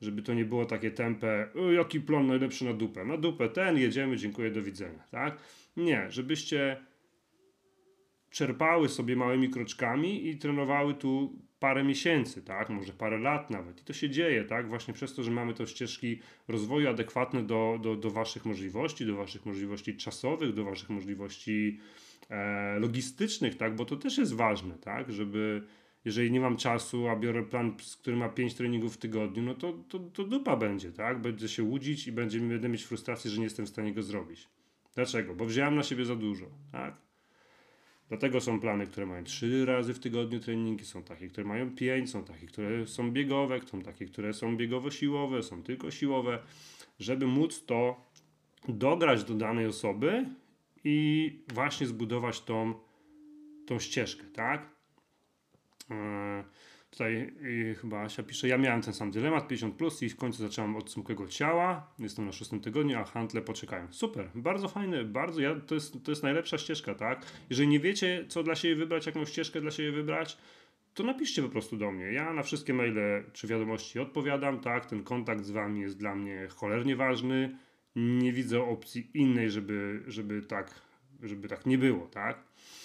żeby to nie było takie tempe, jaki plan najlepszy na dupę ten, jedziemy, dziękuję, do widzenia, tak? Nie, żebyście czerpały sobie małymi kroczkami i trenowały tu parę miesięcy, tak? Może parę lat nawet. I to się dzieje, tak? Właśnie przez to, że mamy te ścieżki rozwoju adekwatne do waszych możliwości czasowych, do waszych możliwości logistycznych, tak? Bo to też jest ważne, tak? Żeby jeżeli nie mam czasu, a biorę plan, który ma 5 treningów w tygodniu, no to dupa będzie, tak? Będę się łudzić i będę mieć frustrację, że nie jestem w stanie go zrobić. Dlaczego? Bo wziąłem na siebie za dużo, tak? Dlatego są plany, które mają 3 razy w tygodniu treningi, są takie, które mają 5, są takie, które są biegowe, są takie, które są biegowo-siłowe, są tylko siłowe, żeby móc to dograć do danej osoby i właśnie zbudować tą ścieżkę, tak? Tutaj chyba Asia pisze, ja miałem ten sam dylemat, 50+ i w końcu zacząłem od smukłego ciała, jestem na 6 tygodniu, a handle poczekają. Super, bardzo fajny, to jest najlepsza ścieżka, tak? Jeżeli nie wiecie, co dla siebie wybrać, jaką ścieżkę dla siebie wybrać, to napiszcie po prostu do mnie. Ja na wszystkie maile czy wiadomości odpowiadam, tak? Ten kontakt z wami jest dla mnie cholernie ważny. Nie widzę opcji innej, żeby tak nie było, tak?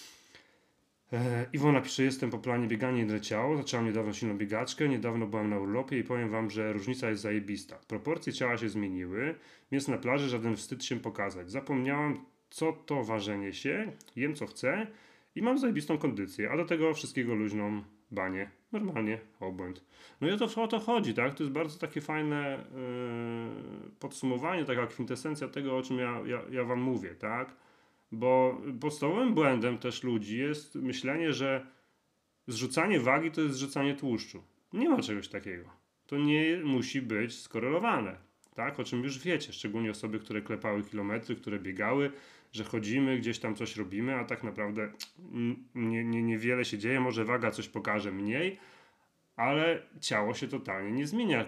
Iwona pisze, jestem po planie biegania i leciało. Zacząłem niedawno silną biegaczkę, niedawno byłem na urlopie i powiem wam, że różnica jest zajebista. Proporcje ciała się zmieniły, więc na plaży żaden wstyd się pokazać. Zapomniałam, co to ważenie się, jem co chcę i mam zajebistą kondycję, a do tego wszystkiego luźną banię. Normalnie, obłęd. No i o to chodzi, tak? To jest bardzo takie fajne podsumowanie, taka kwintesencja tego, o czym ja wam mówię, tak? Bo podstawowym błędem też ludzi jest myślenie, że zrzucanie wagi to jest zrzucanie tłuszczu. Nie ma czegoś takiego. To nie musi być skorelowane. Tak? O czym już wiecie, szczególnie osoby, które klepały kilometry, które biegały, że chodzimy, gdzieś tam coś robimy, a tak naprawdę niewiele się dzieje. Może waga coś pokaże mniej, ale ciało się totalnie nie zmienia.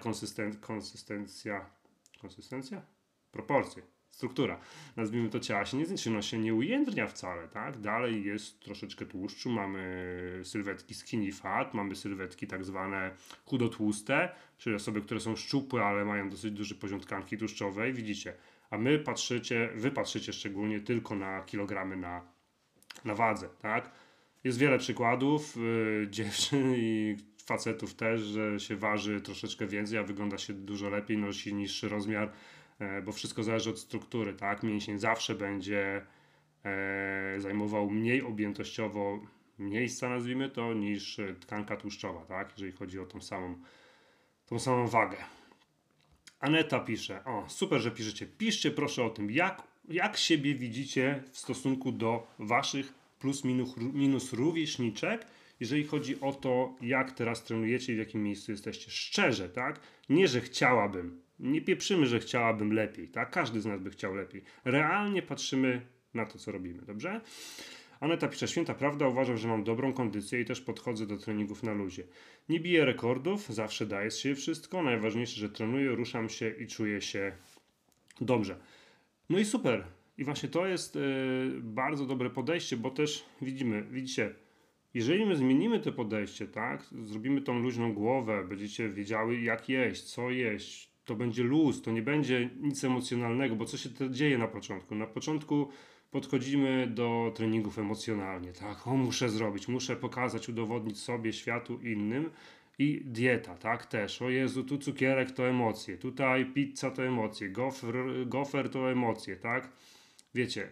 Konsystencja? Proporcje. Struktura, nazwijmy to, ciała się nie zniszczy, się nie ujędrnia wcale, tak? Dalej jest troszeczkę tłuszczu, mamy sylwetki skinny fat, mamy sylwetki tak zwane chudotłuste, czyli osoby, które są szczupłe, ale mają dosyć duży poziom tkanki tłuszczowej, widzicie, a wy patrzycie szczególnie tylko na kilogramy na wadze, tak? Jest wiele przykładów dziewczyn i facetów też, że się waży troszeczkę więcej, a wygląda się dużo lepiej, nosi niższy rozmiar, bo wszystko zależy od struktury, tak? Mięsień zawsze będzie zajmował mniej objętościowo miejsca, nazwijmy to, niż tkanka tłuszczowa, tak? Jeżeli chodzi o tą samą wagę. Aneta pisze, super, że piszecie. Piszcie proszę o tym, jak siebie widzicie w stosunku do waszych plus minus rówieśniczek, jeżeli chodzi o to, jak teraz trenujecie i w jakim miejscu jesteście. Szczerze, tak? Nie, że chciałabym. Nie pieprzymy, że chciałabym lepiej, tak? Każdy z nas by chciał lepiej. Realnie patrzymy na to, co robimy, dobrze? Aneta pisze, święta prawda, uważam, że mam dobrą kondycję i też podchodzę do treningów na luzie. Nie biję rekordów, zawsze daję z siebie wszystko. Najważniejsze, że trenuję, ruszam się i czuję się dobrze. No i super. I właśnie to jest bardzo dobre podejście, bo też widzicie, jeżeli my zmienimy to podejście, tak, zrobimy tą luźną głowę, będziecie wiedziały, jak jeść, co jeść, to będzie luz, to nie będzie nic emocjonalnego, bo co się to dzieje na początku? Na początku podchodzimy do treningów emocjonalnie, tak, muszę zrobić, muszę pokazać, udowodnić sobie, światu, innym. I dieta, tak, też. O Jezu, tu cukierek to emocje, tutaj pizza to emocje, gofer to emocje, tak? Wiecie,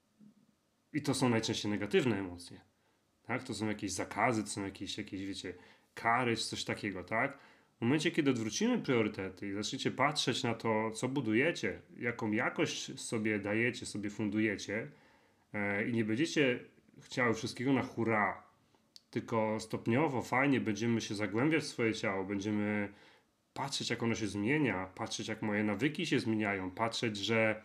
i to są najczęściej negatywne emocje, tak? To są jakieś zakazy, to są jakieś wiecie, kary, coś takiego, tak? W momencie, kiedy odwrócimy priorytety i zaczniecie patrzeć na to, co budujecie, jaką jakość sobie dajecie, sobie fundujecie i nie będziecie chciały wszystkiego na hura, tylko stopniowo, fajnie będziemy się zagłębiać w swoje ciało, będziemy patrzeć, jak ono się zmienia, patrzeć, jak moje nawyki się zmieniają, patrzeć, że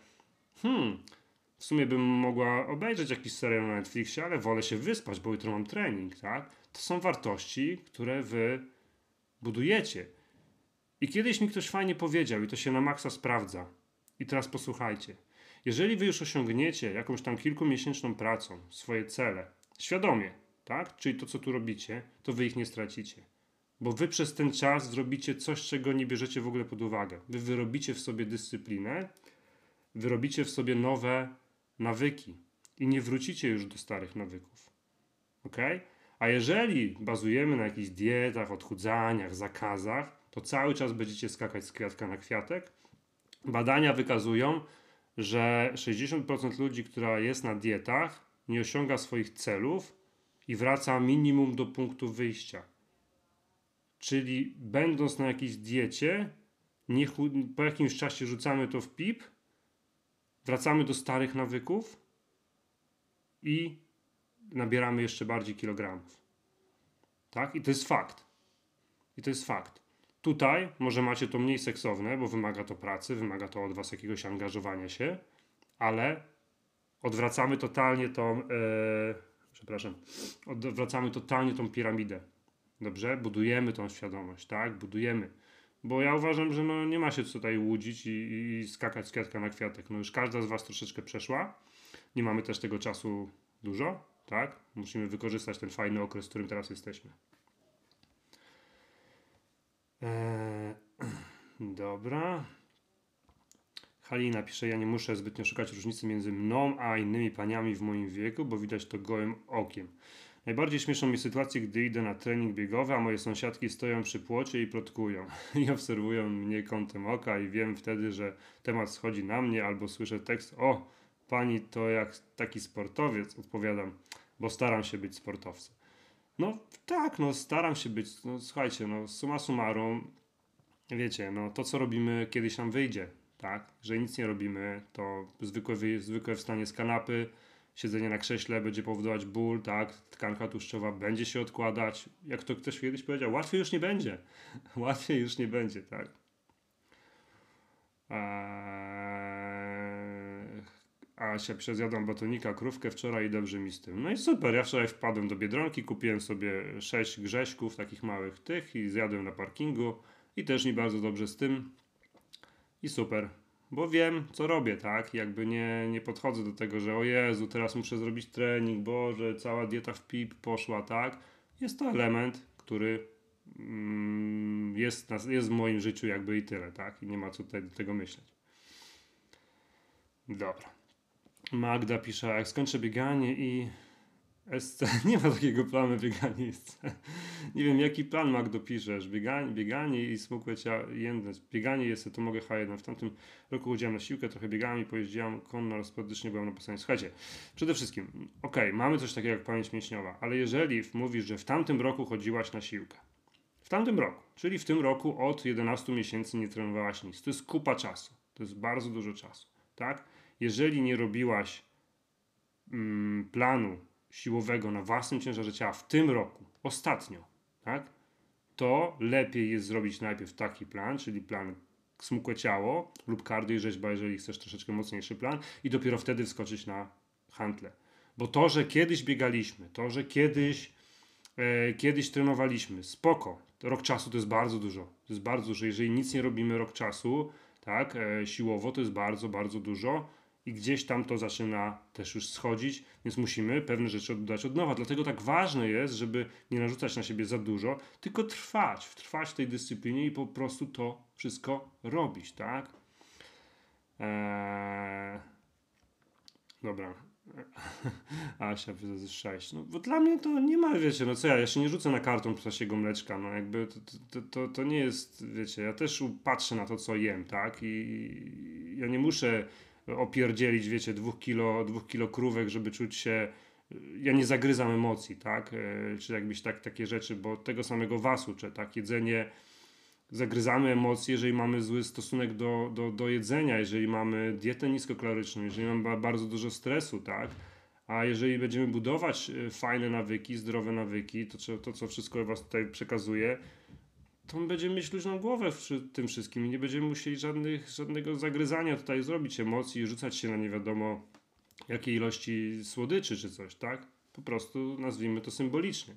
w sumie bym mogła obejrzeć jakiś serial na Netflixie, ale wolę się wyspać, bo jutro mam trening, tak? To są wartości, które wy budujecie. I kiedyś mi ktoś fajnie powiedział, i to się na maksa sprawdza. I teraz posłuchajcie. Jeżeli wy już osiągniecie jakąś tam kilkumiesięczną pracą swoje cele, świadomie, tak? Czyli to, co tu robicie, to wy ich nie stracicie. Bo wy przez ten czas zrobicie coś, czego nie bierzecie w ogóle pod uwagę. Wy wyrobicie w sobie dyscyplinę, wyrobicie w sobie nowe nawyki i nie wrócicie już do starych nawyków. Ok? A jeżeli bazujemy na jakichś dietach, odchudzaniach, zakazach, to cały czas będziecie skakać z kwiatka na kwiatek. Badania wykazują, że 60% ludzi, która jest na dietach, nie osiąga swoich celów i wraca minimum do punktu wyjścia. Czyli będąc na jakiejś diecie, po jakimś czasie rzucamy to w pip, wracamy do starych nawyków i nabieramy jeszcze bardziej kilogramów. Tak? I to jest fakt. I to jest fakt. Tutaj może macie to mniej seksowne, bo wymaga to pracy, wymaga to od was jakiegoś angażowania się, ale odwracamy totalnie odwracamy totalnie tą piramidę. Dobrze? Budujemy tą świadomość, tak? Budujemy. Bo ja uważam, że no nie ma się co tutaj łudzić i skakać z kwiatka na kwiatek. No już każda z was troszeczkę przeszła. Nie mamy też tego czasu dużo, tak? Musimy wykorzystać ten fajny okres, w którym teraz jesteśmy. Dobra. Halina pisze, ja nie muszę zbytnio szukać różnicy między mną a innymi paniami w moim wieku, bo widać to gołym okiem. Najbardziej śmieszą mi sytuacje, gdy idę na trening biegowy, a moje sąsiadki stoją przy płocie i plotkują. I obserwują mnie kątem oka i wiem wtedy, że temat schodzi na mnie, albo słyszę tekst, o, pani to jak taki sportowiec, odpowiadam, bo staram się być sportowcem. No tak, no staram się być, no słuchajcie, no summa summarum, wiecie, no to co robimy kiedyś nam wyjdzie, tak? Że nic nie robimy, to zwykłe wstanie z kanapy, siedzenie na krześle będzie powodować ból, tak? Tkanka tłuszczowa będzie się odkładać. Jak to ktoś kiedyś powiedział, łatwiej już nie będzie. Łatwiej już nie będzie, tak? Asia pisze, zjadłam batonika, krówkę wczoraj i dobrze mi z tym. No i super, ja wczoraj wpadłem do Biedronki, kupiłem sobie 6 grześków, takich małych tych i zjadłem na parkingu i też mi bardzo dobrze z tym i super, bo wiem co robię, tak? Jakby nie podchodzę do tego, że o Jezu, teraz muszę zrobić trening, Boże, cała dieta w pip poszła, tak? Jest to element, który jest w moim życiu jakby i tyle, tak? I nie ma co tutaj do tego myśleć. Dobra. Magda pisze, jak skończę bieganie i SC, nie ma takiego planu bieganie i SC. Nie wiem, jaki plan Magdo piszesz. Bieganie i smukłe ciało. Bieganie jest, to mogę H1. W tamtym roku chodziłem na siłkę, trochę biegałem i pojeździłem konno, sporadycznie byłem na pasaniu. Słuchajcie, przede wszystkim, mamy coś takiego jak pamięć mięśniowa, ale jeżeli mówisz, że w tamtym roku chodziłaś na siłkę, w tamtym roku, czyli w tym roku od 11 miesięcy nie trenowałaś nic, to jest kupa czasu. To jest bardzo dużo czasu, tak? Jeżeli nie robiłaś planu siłowego na własnym ciężarze ciała w tym roku, ostatnio, tak? To lepiej jest zrobić najpierw taki plan, czyli plan smukłe ciało lub cardio i rzeźba, jeżeli chcesz troszeczkę mocniejszy plan i dopiero wtedy wskoczyć na hantle. Bo to, że kiedyś biegaliśmy, to, że kiedyś trenowaliśmy, spoko. Rok czasu to jest bardzo dużo. To jest bardzo dużo. Jeżeli nic nie robimy rok czasu, tak, siłowo, to jest bardzo, bardzo dużo. I gdzieś tam to zaczyna też już schodzić, więc musimy pewne rzeczy oddać od nowa. Dlatego tak ważne jest, żeby nie narzucać na siebie za dużo, tylko trwać w tej dyscyplinie i po prostu to wszystko robić, tak? Dobra. Asia, 6. No bo dla mnie to nie ma, wiecie, no co ja się nie rzucę na karton ptasiego mleczka, no jakby to nie jest, wiecie, ja też patrzę na to, co jem, tak? I ja nie muszę opierdzielić, wiecie, 2 kilo krówek, żeby czuć się, ja nie zagryzam emocji, tak? Czy jakbyś takie rzeczy, bo tego samego was uczę, tak? Jedzenie, zagryzamy emocje, jeżeli mamy zły stosunek do jedzenia, jeżeli mamy dietę niskokaloryczną, jeżeli mamy bardzo dużo stresu, tak? A jeżeli będziemy budować fajne nawyki, zdrowe nawyki, to co wszystko was tutaj przekazuje, to będziemy mieć luźną głowę w tym wszystkim i nie będziemy musieli żadnego zagryzania tutaj zrobić emocji i rzucać się na nie wiadomo jakiej ilości słodyczy czy coś, tak? Po prostu nazwijmy to symbolicznie.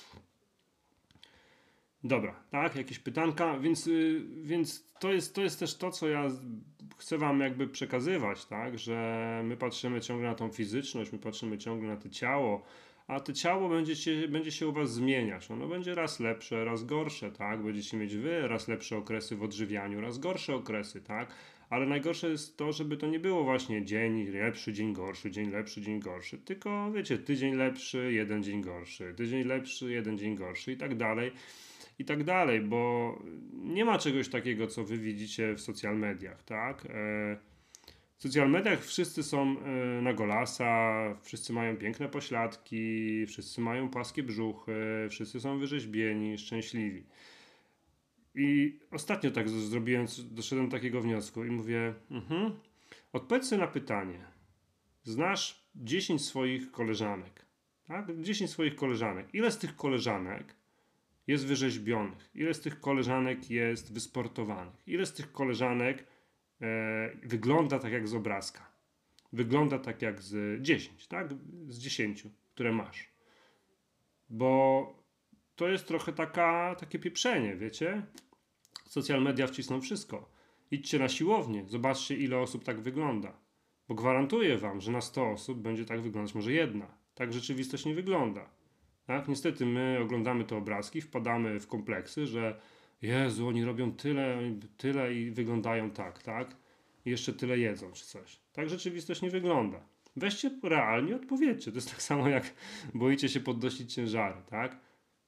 Dobra, tak, jakieś pytanka, więc to jest też to, co ja chcę wam jakby przekazywać, tak, że my patrzymy ciągle na tą fizyczność, my patrzymy ciągle na to ciało, a to ciało będzie się u was zmieniać. Ono będzie raz lepsze, raz gorsze, tak? Będziecie mieć wy raz lepsze okresy w odżywianiu, raz gorsze okresy, tak? Ale najgorsze jest to, żeby to nie było właśnie dzień lepszy, dzień gorszy, dzień lepszy, dzień gorszy, tylko wiecie, tydzień lepszy, jeden dzień gorszy, tydzień lepszy, jeden dzień gorszy i tak dalej, bo nie ma czegoś takiego, co wy widzicie w social mediach, tak? W social mediach wszyscy są na golasa, wszyscy mają piękne pośladki, wszyscy mają płaskie brzuchy, wszyscy są wyrzeźbieni, szczęśliwi. I ostatnio tak zrobiłem, doszedłem do takiego wniosku i mówię, odpowiedz sobie na pytanie. Znasz 10 swoich koleżanek, tak? 10 swoich koleżanek. Ile z tych koleżanek jest wyrzeźbionych? Ile z tych koleżanek jest wysportowanych? Ile z tych koleżanek wygląda tak jak z obrazka? Wygląda tak jak z 10, tak? Z 10, które masz. Bo to jest trochę takie pieprzenie, wiecie? Social media wcisną wszystko. Idźcie na siłownię, zobaczcie ile osób tak wygląda. Bo gwarantuję wam, że na 100 osób będzie tak wyglądać może jedna. Tak rzeczywistość nie wygląda. Tak? Niestety my oglądamy te obrazki, wpadamy w kompleksy, że Jezu, oni robią tyle i wyglądają tak? I jeszcze tyle jedzą czy coś. Tak rzeczywistość nie wygląda. Weźcie realnie, odpowiedzcie. To jest tak samo jak boicie się podnosić ciężary, tak?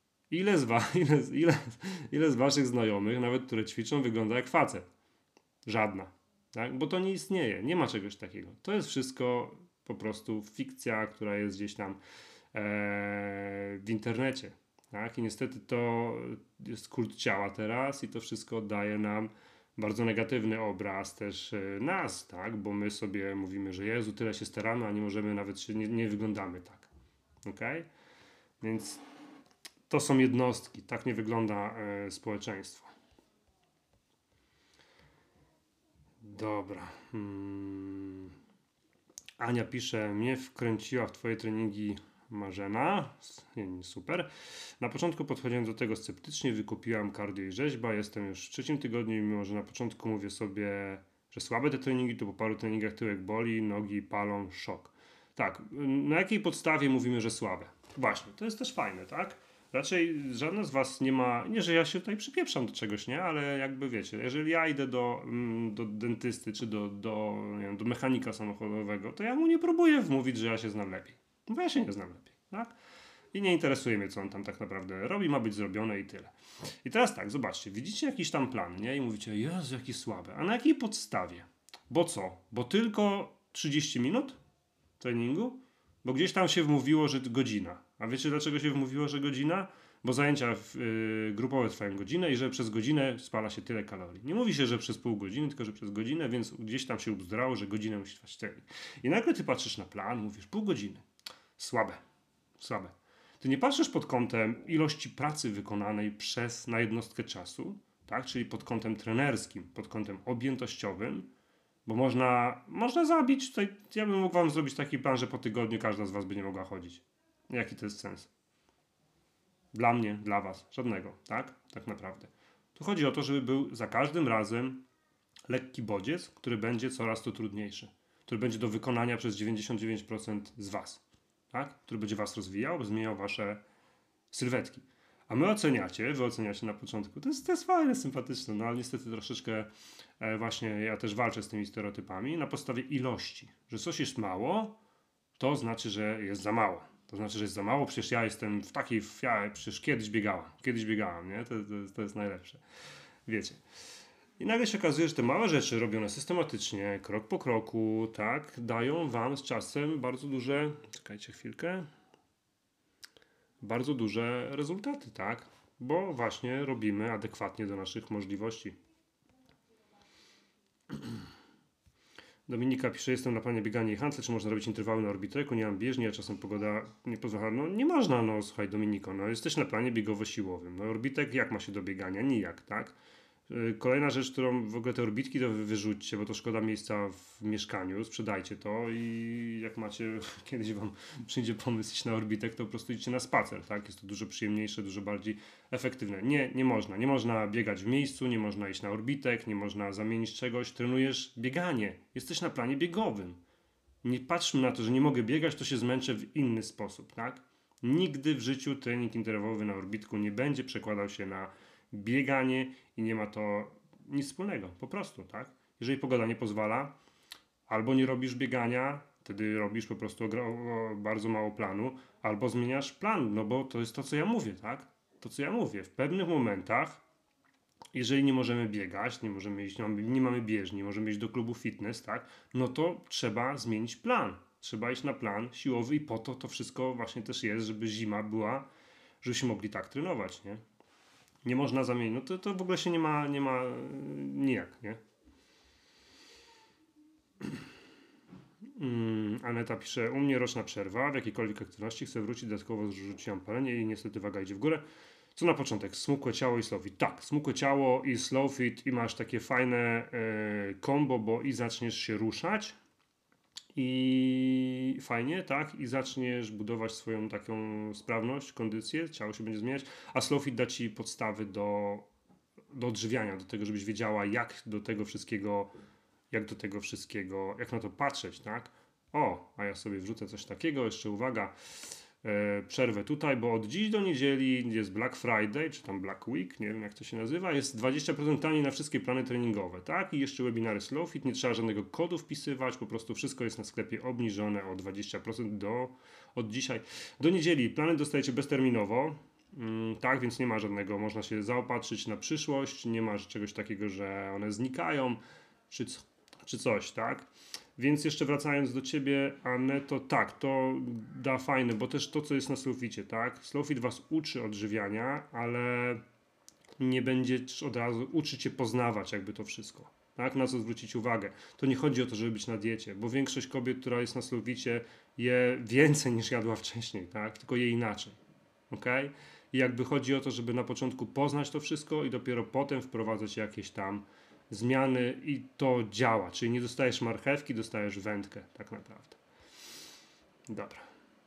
Ile z waszych znajomych, nawet które ćwiczą, wygląda jak facet? Żadna. Tak? Bo to nie istnieje. Nie ma czegoś takiego. To jest wszystko po prostu fikcja, która jest gdzieś tam w internecie. Tak? I niestety to jest kult ciała teraz i to wszystko daje nam bardzo negatywny obraz też nas, tak? Bo my sobie mówimy, że Jezu, tyle się staramy, a nie możemy nawet nie wyglądamy tak. Okay? Więc to są jednostki. Tak nie wygląda społeczeństwo. Dobra. Ania pisze, mnie wkręciła w twoje treningi Marzena. Super. Na początku podchodziłem do tego sceptycznie, wykupiłam cardio i rzeźba. Jestem już w 3. tygodniu i mimo, że na początku mówię sobie, że słabe te treningi, to po paru treningach tyłek boli, nogi palą, szok. Tak, na jakiej podstawie mówimy, że słabe? Właśnie, to jest też fajne, tak? Raczej żaden z was nie ma, nie że ja się tutaj przypieprzam do czegoś, nie? Ale jakby wiecie, jeżeli ja idę do dentysty czy nie wiem, do mechanika samochodowego, to ja mu nie próbuję wmówić, że ja się znam lepiej. Bo ja się nie znam lepiej, tak? I nie interesuje mnie, co on tam tak naprawdę robi, ma być zrobione i tyle. I teraz tak, zobaczcie, widzicie jakiś tam plan, nie? I mówicie, Jezu, jaki słaby. A na jakiej podstawie? Bo co? Bo tylko 30 minut treningu? Bo gdzieś tam się wmówiło, że godzina. A wiecie dlaczego się wmówiło, że godzina? Bo zajęcia grupowe trwają godzinę i że przez godzinę spala się tyle kalorii. Nie mówi się, że przez pół godziny, tylko że przez godzinę, więc gdzieś tam się ubzdrało, że godzinę musi trwać trening. I nagle ty patrzysz na plan, mówisz pół godziny. Słabe. Ty nie patrzysz pod kątem ilości pracy wykonanej na jednostkę czasu, tak? Czyli pod kątem trenerskim, pod kątem objętościowym, bo można zabić, tutaj ja bym mógł wam zrobić taki plan, że po tygodniu każda z was będzie mogła chodzić. Jaki to jest sens? Dla mnie, dla was, żadnego, tak? Tak naprawdę. Tu chodzi o to, żeby był za każdym razem lekki bodziec, który będzie coraz to trudniejszy, który będzie do wykonania przez 99% z was, tak? Który będzie was rozwijał, zmieniał wasze sylwetki. A wy oceniacie na początku. To jest fajne, sympatyczne, no ale niestety troszeczkę właśnie ja też walczę z tymi stereotypami na podstawie ilości. Że coś jest mało, to znaczy, że jest za mało. To znaczy, że jest za mało, przecież ja jestem przecież kiedyś biegałam, nie? To jest najlepsze. Wiecie. I nagle się okazuje, że te małe rzeczy robione systematycznie, krok po kroku, tak, dają wam z czasem bardzo duże, czekajcie chwilkę, bardzo duże rezultaty, tak? Bo właśnie robimy adekwatnie do naszych możliwości. Dominika pisze, jestem na planie biegania i handle, czy można robić interwały na Orbitreku, nie mam bieżni, a czasem pogoda nie pozwala. No nie można, no słuchaj Dominiko, no jesteś na planie biegowo-siłowym. No Orbitrek jak ma się do biegania? Nijak, tak? Kolejna rzecz, którą w ogóle te orbitki to wyrzućcie, bo to szkoda miejsca w mieszkaniu, sprzedajcie to i jak macie, kiedyś wam przyjdzie pomysł iść na orbitek, to po prostu idźcie na spacer, tak? Jest to dużo przyjemniejsze, dużo bardziej efektywne. Nie można biegać w miejscu, nie można iść na orbitek, nie można zamienić czegoś, trenujesz bieganie, jesteś na planie biegowym. Nie patrzmy na to, że nie mogę biegać, to się zmęczę w inny sposób, tak? Nigdy w życiu trening interwałowy na Orbitku nie będzie przekładał się na bieganie i nie ma to nic wspólnego, po prostu, tak? Jeżeli pogoda nie pozwala, albo nie robisz biegania, wtedy robisz po prostu bardzo mało planu, albo zmieniasz plan, no bo to jest to, co ja mówię, tak? To, co ja mówię. W pewnych momentach, jeżeli nie możemy biegać, nie możemy iść, nie mamy bieżni, nie możemy iść do klubu fitness, tak? No to trzeba zmienić plan. Trzeba iść na plan siłowy i po to to wszystko właśnie też jest, żeby zima była, żebyśmy mogli tak trenować, nie? Nie można zamienić, no to w ogóle się nie ma nijak, nie? Aneta pisze, u mnie roczna przerwa w jakiejkolwiek aktywności, chcę wrócić, dodatkowo zrzuciłam palenie i niestety waga idzie w górę. Co na początek? Smukłe ciało i slowfit. Tak, smukłe ciało i slowfit i masz takie fajne combo, bo i zaczniesz się ruszać i fajnie, tak? I zaczniesz budować swoją taką sprawność, kondycję, ciało się będzie zmieniać, a slowfit da ci podstawy do odżywiania, do tego, żebyś wiedziała, jak do tego wszystkiego, jak na to patrzeć, tak? O, a ja sobie wrzucę coś takiego, jeszcze uwaga, przerwę tutaj, bo od dziś do niedzieli jest Black Friday, czy tam Black Week, nie wiem jak to się nazywa, jest 20% taniej na wszystkie plany treningowe, tak? I jeszcze webinary SlowFit, nie trzeba żadnego kodu wpisywać, po prostu wszystko jest na sklepie obniżone o 20% od dzisiaj do niedzieli. Plany dostajecie bezterminowo, tak, więc nie ma żadnego, można się zaopatrzyć na przyszłość, nie ma czegoś takiego, że one znikają, czy coś, tak? Więc jeszcze wracając do ciebie, Aneto, tak, to da fajne, bo też to, co jest na Slowficie, tak? Slowfit was uczy odżywiania, ale nie będzie od razu uczy cię poznawać jakby to wszystko, tak? Na co zwrócić uwagę. To nie chodzi o to, żeby być na diecie, bo większość kobiet, która jest na Slowficie, je więcej niż jadła wcześniej, tak? Tylko je inaczej, okej? I jakby chodzi o to, żeby na początku poznać to wszystko i dopiero potem wprowadzać jakieś tam zmiany i to działa. Czyli nie dostajesz marchewki, dostajesz wędkę tak naprawdę. Dobra.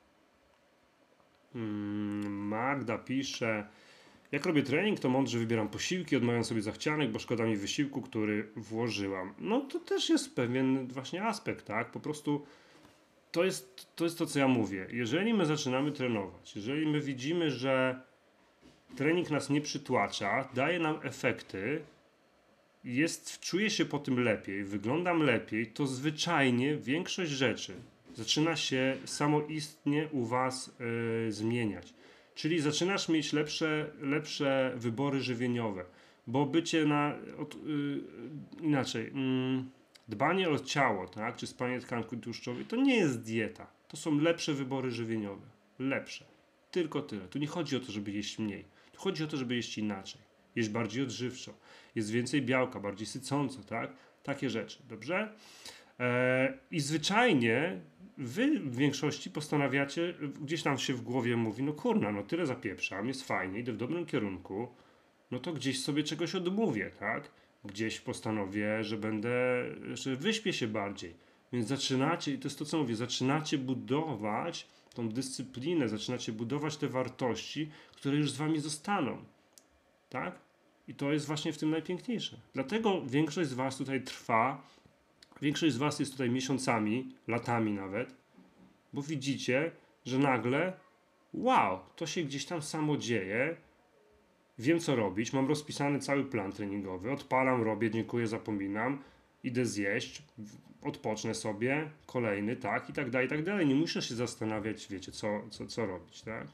Magda pisze, jak robię trening, to mądrze wybieram posiłki, odmawiam sobie zachcianek, bo szkoda mi wysiłku, który włożyłam. No to też jest pewien właśnie aspekt, tak? Po prostu to jest to, co ja mówię. Jeżeli my zaczynamy trenować, jeżeli my widzimy, że trening nas nie przytłacza, daje nam efekty, czuję się po tym lepiej, wyglądam lepiej, to zwyczajnie większość rzeczy zaczyna się samoistnie u was zmieniać. Czyli zaczynasz mieć lepsze wybory żywieniowe, bo bycie dbanie o ciało, tak, czy spalanie tkanki tłuszczowej, to nie jest dieta. To są lepsze wybory żywieniowe. Lepsze. Tylko tyle. Tu nie chodzi o to, żeby jeść mniej. Tu chodzi o to, żeby jeść inaczej. Jeść bardziej odżywczo. Jest więcej białka, bardziej sycąco, tak? Takie rzeczy, dobrze? I zwyczajnie wy w większości postanawiacie, gdzieś tam się w głowie mówi, no kurna, no tyle zapieprzam, jest fajnie, idę w dobrym kierunku, no to gdzieś sobie czegoś odmówię, tak? Gdzieś postanowię, że wyśpię się bardziej. Więc zaczynacie, i to jest to, co mówię, zaczynacie budować tą dyscyplinę, zaczynacie budować te wartości, które już z wami zostaną, tak? I to jest właśnie w tym najpiękniejsze. Dlatego większość z was tutaj trwa, większość z was jest tutaj miesiącami, latami nawet, bo widzicie, że nagle wow, to się gdzieś tam samo dzieje, wiem co robić, mam rozpisany cały plan treningowy, odpalam, robię, dziękuję, zapominam, idę zjeść, odpocznę sobie, kolejny, tak, i tak dalej, i tak dalej. Nie muszę się zastanawiać, wiecie, co robić, tak?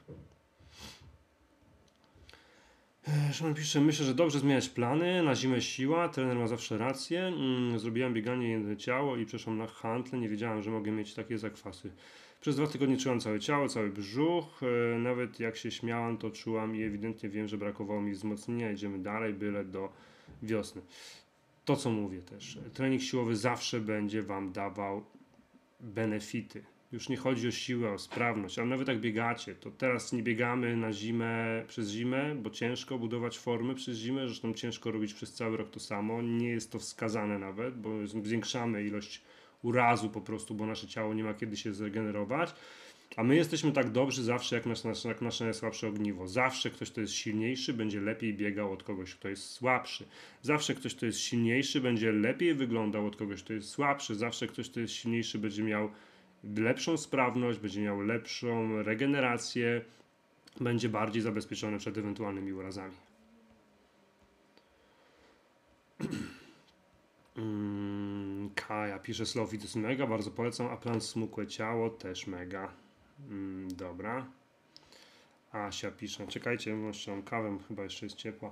Szymon pisze, myślę, że dobrze zmieniać plany, na zimę siła, trener ma zawsze rację, zrobiłam bieganie jedno ciało i przeszłam na hantle, nie wiedziałam, że mogę mieć takie zakwasy. Przez 2 tygodnie czułam całe ciało, cały brzuch, nawet jak się śmiałam, to czułam i ewidentnie wiem, że brakowało mi wzmocnienia, idziemy dalej, byle do wiosny. To, co mówię też, trening siłowy zawsze będzie wam dawał benefity. Już nie chodzi o siłę, o sprawność, ale nawet jak biegacie, to teraz nie biegamy na zimę, przez zimę, bo ciężko budować formy przez zimę, zresztą ciężko robić przez cały rok to samo, nie jest to wskazane nawet, bo zwiększamy ilość urazu po prostu, bo nasze ciało nie ma kiedy się zregenerować, a my jesteśmy tak dobrzy zawsze jak nasze najsłabsze ogniwo. Zawsze ktoś, kto jest silniejszy, będzie lepiej biegał od kogoś, kto jest słabszy. Zawsze ktoś, kto jest silniejszy, będzie lepiej wyglądał od kogoś, kto jest słabszy. Zawsze ktoś, kto jest silniejszy, będzie miał lepszą sprawność, będzie miał lepszą regenerację, będzie bardziej zabezpieczony przed ewentualnymi urazami. Kaja pisze, Slow Fit jest mega, bardzo polecam, a plan smukłe ciało też mega. Dobra. Asia pisze, czekajcie, jeszcze mam kawę, chyba jeszcze jest ciepła.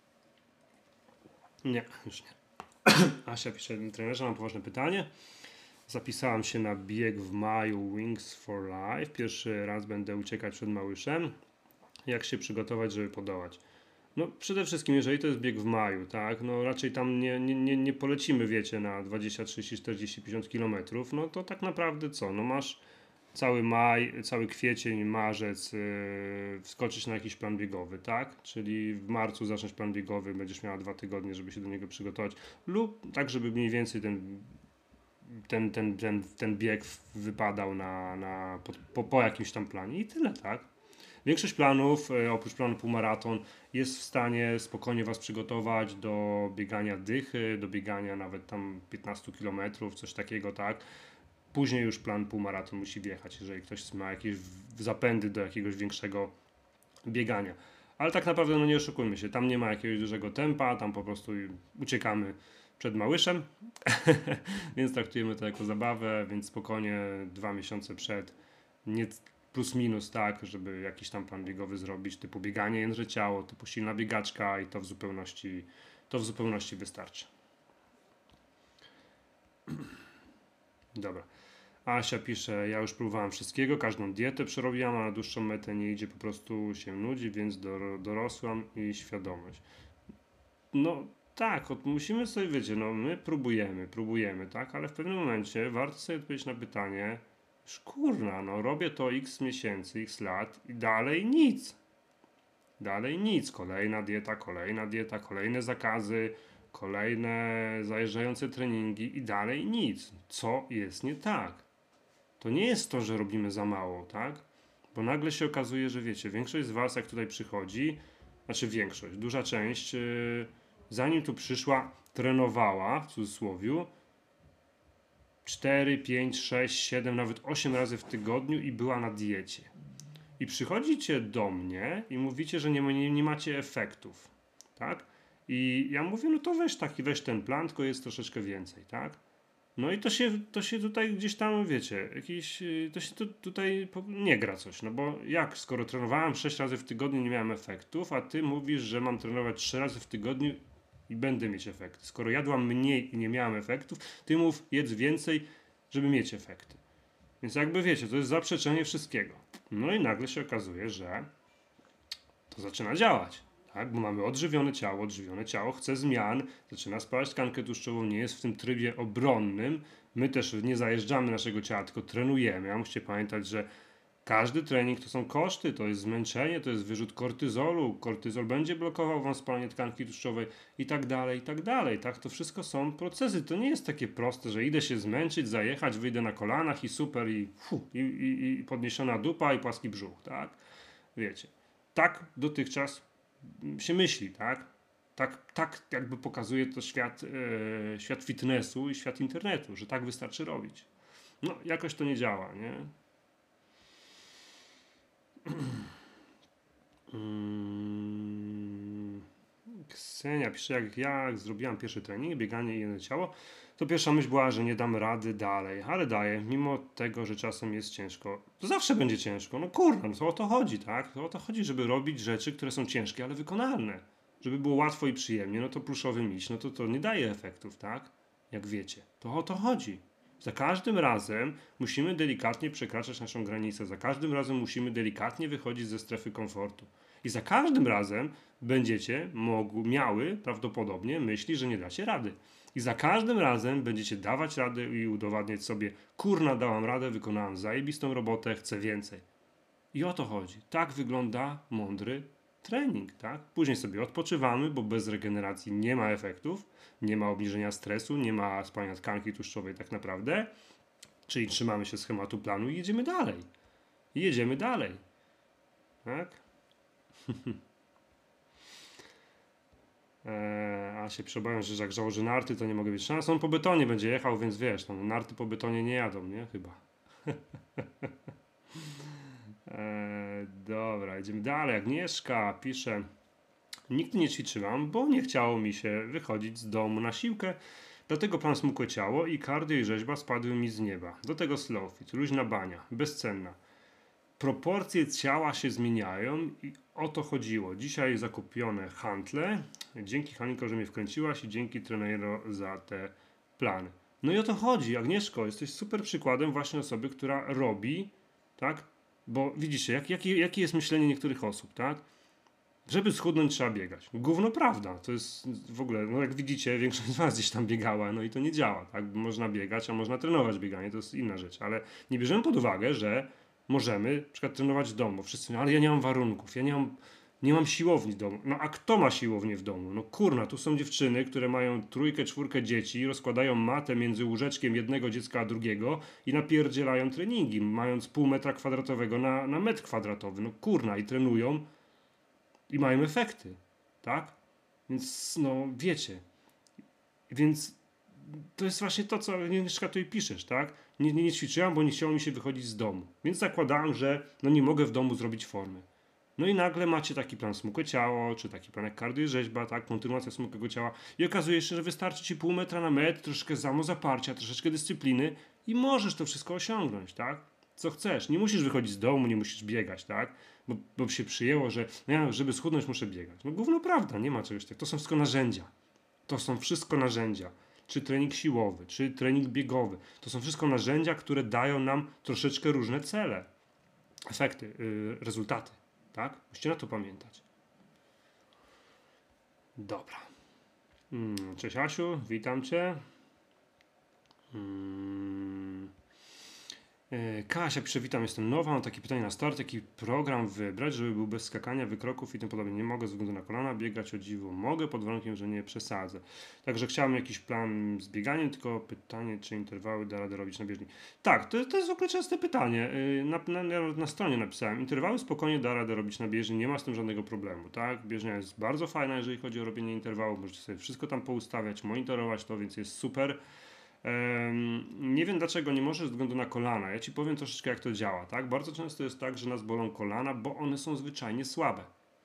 Nie, już nie. Asia pisze, trenerze, mam poważne pytanie. Zapisałam się na bieg w maju Wings for Life. Pierwszy raz będę uciekać przed Małyszem. Jak się przygotować, żeby podołać? No przede wszystkim, jeżeli to jest bieg w maju, tak, no raczej tam nie polecimy, wiecie, na 20, 30, 40, 50 km, no to tak naprawdę co, no masz cały maj, cały kwiecień, marzec, wskoczyć na jakiś plan biegowy, tak, czyli w marcu zacząć plan biegowy, będziesz miała 2 tygodnie, żeby się do niego przygotować, lub tak, żeby mniej więcej ten bieg wypadał po jakimś tam planie i tyle, tak. Większość planów, oprócz planu półmaraton, jest w stanie spokojnie Was przygotować do biegania dychy, do biegania nawet tam 15 km, coś takiego, tak. Później już plan półmaraton musi wjechać, jeżeli ktoś ma jakieś zapędy do jakiegoś większego biegania. Ale tak naprawdę, no nie oszukujmy się, tam nie ma jakiegoś dużego tempa, tam po prostu uciekamy przed Małyszem, więc traktujemy to jako zabawę, więc spokojnie 2 miesiące przed, nie plus minus, tak, żeby jakiś tam plan biegowy zrobić, typu bieganie jędrze ciało, typu silna biegaczka i to w zupełności wystarczy. Dobra. Asia pisze, ja już próbowałam wszystkiego, każdą dietę przerobiłam, a na dłuższą metę nie idzie, po prostu się nudzi, więc dorosłam i świadomość. No tak, musimy sobie, wiecie, no my próbujemy, tak, ale w pewnym momencie warto sobie odpowiedzieć na pytanie, kurna, no robię to x miesięcy, x lat i dalej nic. Dalej nic. Kolejna dieta, kolejne zakazy, kolejne zajeżdżające treningi i dalej nic. Co jest nie tak? To nie jest to, że robimy za mało, tak? Bo nagle się okazuje, że wiecie, większość z Was jak tutaj przychodzi, znaczy większość, duża część, zanim tu przyszła, trenowała, w cudzysłowie, 4, 5, 6, 7, nawet 8 razy w tygodniu i była na diecie. I przychodzicie do mnie i mówicie, że nie macie efektów, tak? I ja mówię, no to weź ten plan, tylko jest troszeczkę więcej, tak? No i to się tutaj gdzieś tam, wiecie, to się tutaj nie gra coś, no bo jak, skoro trenowałem 6 razy w tygodniu, nie miałem efektów, a ty mówisz, że mam trenować 3 razy w tygodniu i będę mieć efekty. Skoro jadłam mniej i nie miałem efektów, ty mów, jedz więcej, żeby mieć efekty. Więc jakby wiecie, to jest zaprzeczenie wszystkiego. No i nagle się okazuje, że to zaczyna działać. Tak? Bo mamy odżywione ciało chce zmian, zaczyna spalać tkankę tłuszczową, nie jest w tym trybie obronnym. My też nie zajeżdżamy naszego ciała, tylko trenujemy. A musicie pamiętać, że każdy trening to są koszty, to jest zmęczenie, to jest wyrzut kortyzolu. Kortyzol będzie blokował wam spalanie tkanki tłuszczowej i tak dalej, tak? To wszystko są procesy. To nie jest takie proste, że idę się zmęczyć, zajechać, wyjdę na kolanach i super, i podniesiona dupa i płaski brzuch, tak? Wiecie. Tak dotychczas się myśli, tak? Tak jakby pokazuje to świat fitnessu i świat internetu, że tak wystarczy robić. No, jakoś to nie działa, nie? Ksenia pisze, jak zrobiłam pierwszy trening, bieganie i jedno ciało, to pierwsza myśl była, że nie dam rady dalej, ale daję, mimo tego, że czasem jest ciężko. To zawsze będzie ciężko, no kurwa, no to o to chodzi, tak? To o to chodzi, żeby robić rzeczy, które są ciężkie, ale wykonalne. Żeby było łatwo i przyjemnie, no to pluszowy miś, no to nie daje efektów, tak? Jak wiecie, to o to chodzi. Za każdym razem musimy delikatnie przekraczać naszą granicę, za każdym razem musimy delikatnie wychodzić ze strefy komfortu. I za każdym razem będziecie miały prawdopodobnie myśli, że nie dacie rady. I za każdym razem będziecie dawać radę i udowadniać sobie, kurna, dałam radę, wykonałam zajebistą robotę, chcę więcej. I o to chodzi. Tak wygląda mądry trening, tak? Później sobie odpoczywamy, bo bez regeneracji nie ma efektów, nie ma obniżenia stresu, nie ma spalania tkanki tłuszczowej tak naprawdę, czyli trzymamy się schematu planu i jedziemy dalej. Tak? A się przebawiam, że jak założy narty, to nie mogę być szansą. On po betonie będzie jechał, więc wiesz, narty po betonie nie jadą, nie? Chyba. Dobra, idziemy dalej. Agnieszka pisze: nigdy nie ćwiczyłam, bo nie chciało mi się wychodzić z domu na siłkę. Dlatego plan smukłe ciało i cardio i rzeźba spadły mi z nieba. Do tego slow fit, luźna bania, bezcenna. Proporcje ciała się zmieniają i o to chodziło. Dzisiaj zakupione hantle. Dzięki Halinko, że mnie wkręciłaś i dzięki trenero za te plany. No i o to chodzi, Agnieszko. Jesteś super przykładem właśnie osoby, która robi, tak? Bo widzicie, jakie jest myślenie niektórych osób, tak? Żeby schudnąć, trzeba biegać. Gówno prawda. To jest w ogóle, no jak widzicie, większość z was gdzieś tam biegała, no i to nie działa, tak? Można biegać, a można trenować bieganie, to jest inna rzecz, ale nie bierzemy pod uwagę, że możemy na przykład trenować w domu. Wszyscy mówią, ale ja nie mam warunków, ja nie mam siłowni w domu. No a kto ma siłownię w domu? No kurna, tu są dziewczyny, które mają 3, 4 dzieci, rozkładają matę między łóżeczkiem jednego dziecka a drugiego i napierdzielają treningi, mając pół metra kwadratowego na metr kwadratowy. No kurna, i trenują i mają efekty, tak? Więc no wiecie. Więc to jest właśnie to, co Agnieszka tutaj piszesz, tak? Nie ćwiczyłam, bo nie chciało mi się wychodzić z domu. Więc zakładałam, że no nie mogę w domu zrobić formy. No i nagle macie taki plan smukłe ciało, czy taki plan jak cardio i rzeźba, tak? Kontynuacja smukłego ciała i okazuje się, że wystarczy ci pół metra na metr, troszeczkę samozaparcia, troszeczkę dyscypliny i możesz to wszystko osiągnąć, tak? Co chcesz. Nie musisz wychodzić z domu, nie musisz biegać, tak? Bo się przyjęło, że no, żeby schudnąć muszę biegać. No gówno prawda, nie ma czegoś takiego. To są wszystko narzędzia. To są wszystko narzędzia. Czy trening siłowy, czy trening biegowy. To są wszystko narzędzia, które dają nam troszeczkę różne cele, efekty, rezultaty. Tak? Musicie na to pamiętać. Dobra. Cześć Asiu, witam Cię. Kasia pisze, witam, jestem nowa, mam takie pytanie na start, jaki program wybrać, żeby był bez skakania, wykroków i tym podobnie. Nie mogę ze względu na kolana, biegać o dziwo mogę, pod warunkiem, że nie przesadzę. Także chciałem jakiś plan z bieganiem, tylko pytanie, czy interwały da radę robić na bieżni. Tak, to jest w ogóle częste pytanie. Na stronie napisałem, interwały spokojnie da radę robić na bieżni, nie ma z tym żadnego problemu, tak? Bieżnia jest bardzo fajna, jeżeli chodzi o robienie interwałów, możecie sobie wszystko tam poustawiać, monitorować to, więc jest super. Nie wiem dlaczego nie możesz ze względu na kolana. Ja ci powiem troszeczkę jak to działa, tak? Bardzo często jest tak, że nas bolą kolana, bo one są zwyczajnie słabe.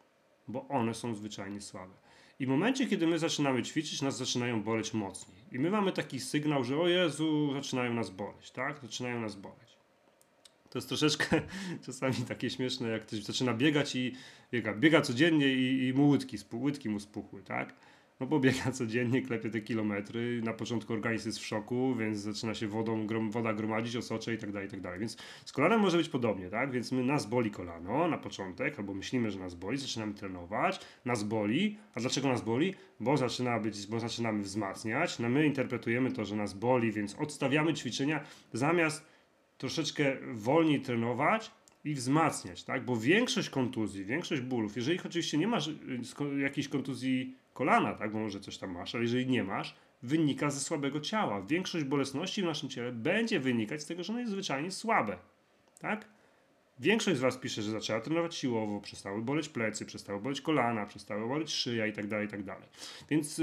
I w momencie, kiedy my zaczynamy ćwiczyć, nas zaczynają boleć mocniej. I my mamy taki sygnał, że o Jezu, zaczynają nas boleć, tak? Zaczynają nas boleć. To jest troszeczkę czasami takie śmieszne, jak ktoś zaczyna biegać i biega codziennie i mu łydki mu spuchły, tak? No bo biega codziennie, klepie te kilometry, na początku organizm jest w szoku, więc zaczyna się woda gromadzić, osocze i tak dalej, i tak dalej. Więc z kolanem może być podobnie, tak? Więc nas boli kolano na początek, albo myślimy, że nas boli, zaczynamy trenować, nas boli. A dlaczego nas boli? Bo zaczynamy wzmacniać. No my interpretujemy to, że nas boli, więc odstawiamy ćwiczenia, zamiast troszeczkę wolniej trenować i wzmacniać, tak? Bo większość kontuzji, większość bólów, jeżeli oczywiście nie masz jakiejś kontuzji kolana, tak? Bo może coś tam masz, ale jeżeli nie masz, wynika ze słabego ciała. Większość bolesności w naszym ciele będzie wynikać z tego, że ono jest zwyczajnie słabe, tak? Większość z was pisze, że zaczęła trenować siłowo, przestały boleć plecy, przestały boleć kolana, przestały boleć szyja i tak dalej, i tak dalej. Więc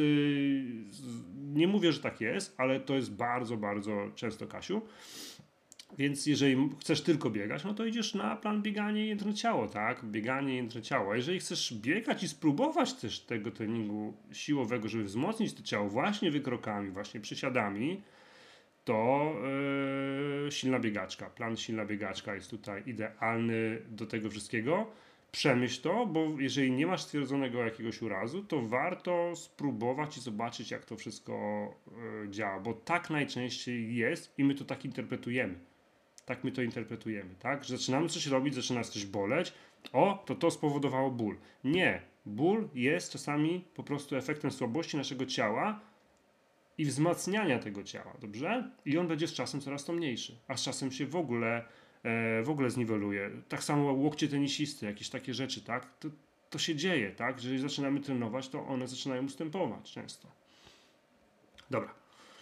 nie mówię, że tak jest, ale to jest bardzo, bardzo często, Kasiu. Więc jeżeli chcesz tylko biegać, no to idziesz na plan bieganie i jędrne ciało, tak? Bieganie i jędrne ciało. A jeżeli chcesz biegać i spróbować też tego treningu siłowego, żeby wzmocnić to ciało właśnie wykrokami, właśnie przysiadami, to silna biegaczka. Plan silna biegaczka jest tutaj idealny do tego wszystkiego. Przemyśl to, bo jeżeli nie masz stwierdzonego jakiegoś urazu, to warto spróbować i zobaczyć, jak to wszystko działa, bo tak najczęściej jest i my to tak interpretujemy. Tak my to interpretujemy, tak? Że zaczynamy coś robić, zaczyna nas coś boleć, to spowodowało ból. Nie. Ból jest czasami po prostu efektem słabości naszego ciała i wzmacniania tego ciała, dobrze? I on będzie z czasem coraz to mniejszy, a z czasem się w ogóle zniweluje. Tak samo łokcie tenisisty, jakieś takie rzeczy, tak? To się dzieje, tak? Jeżeli zaczynamy trenować, to one zaczynają ustępować często. Dobra.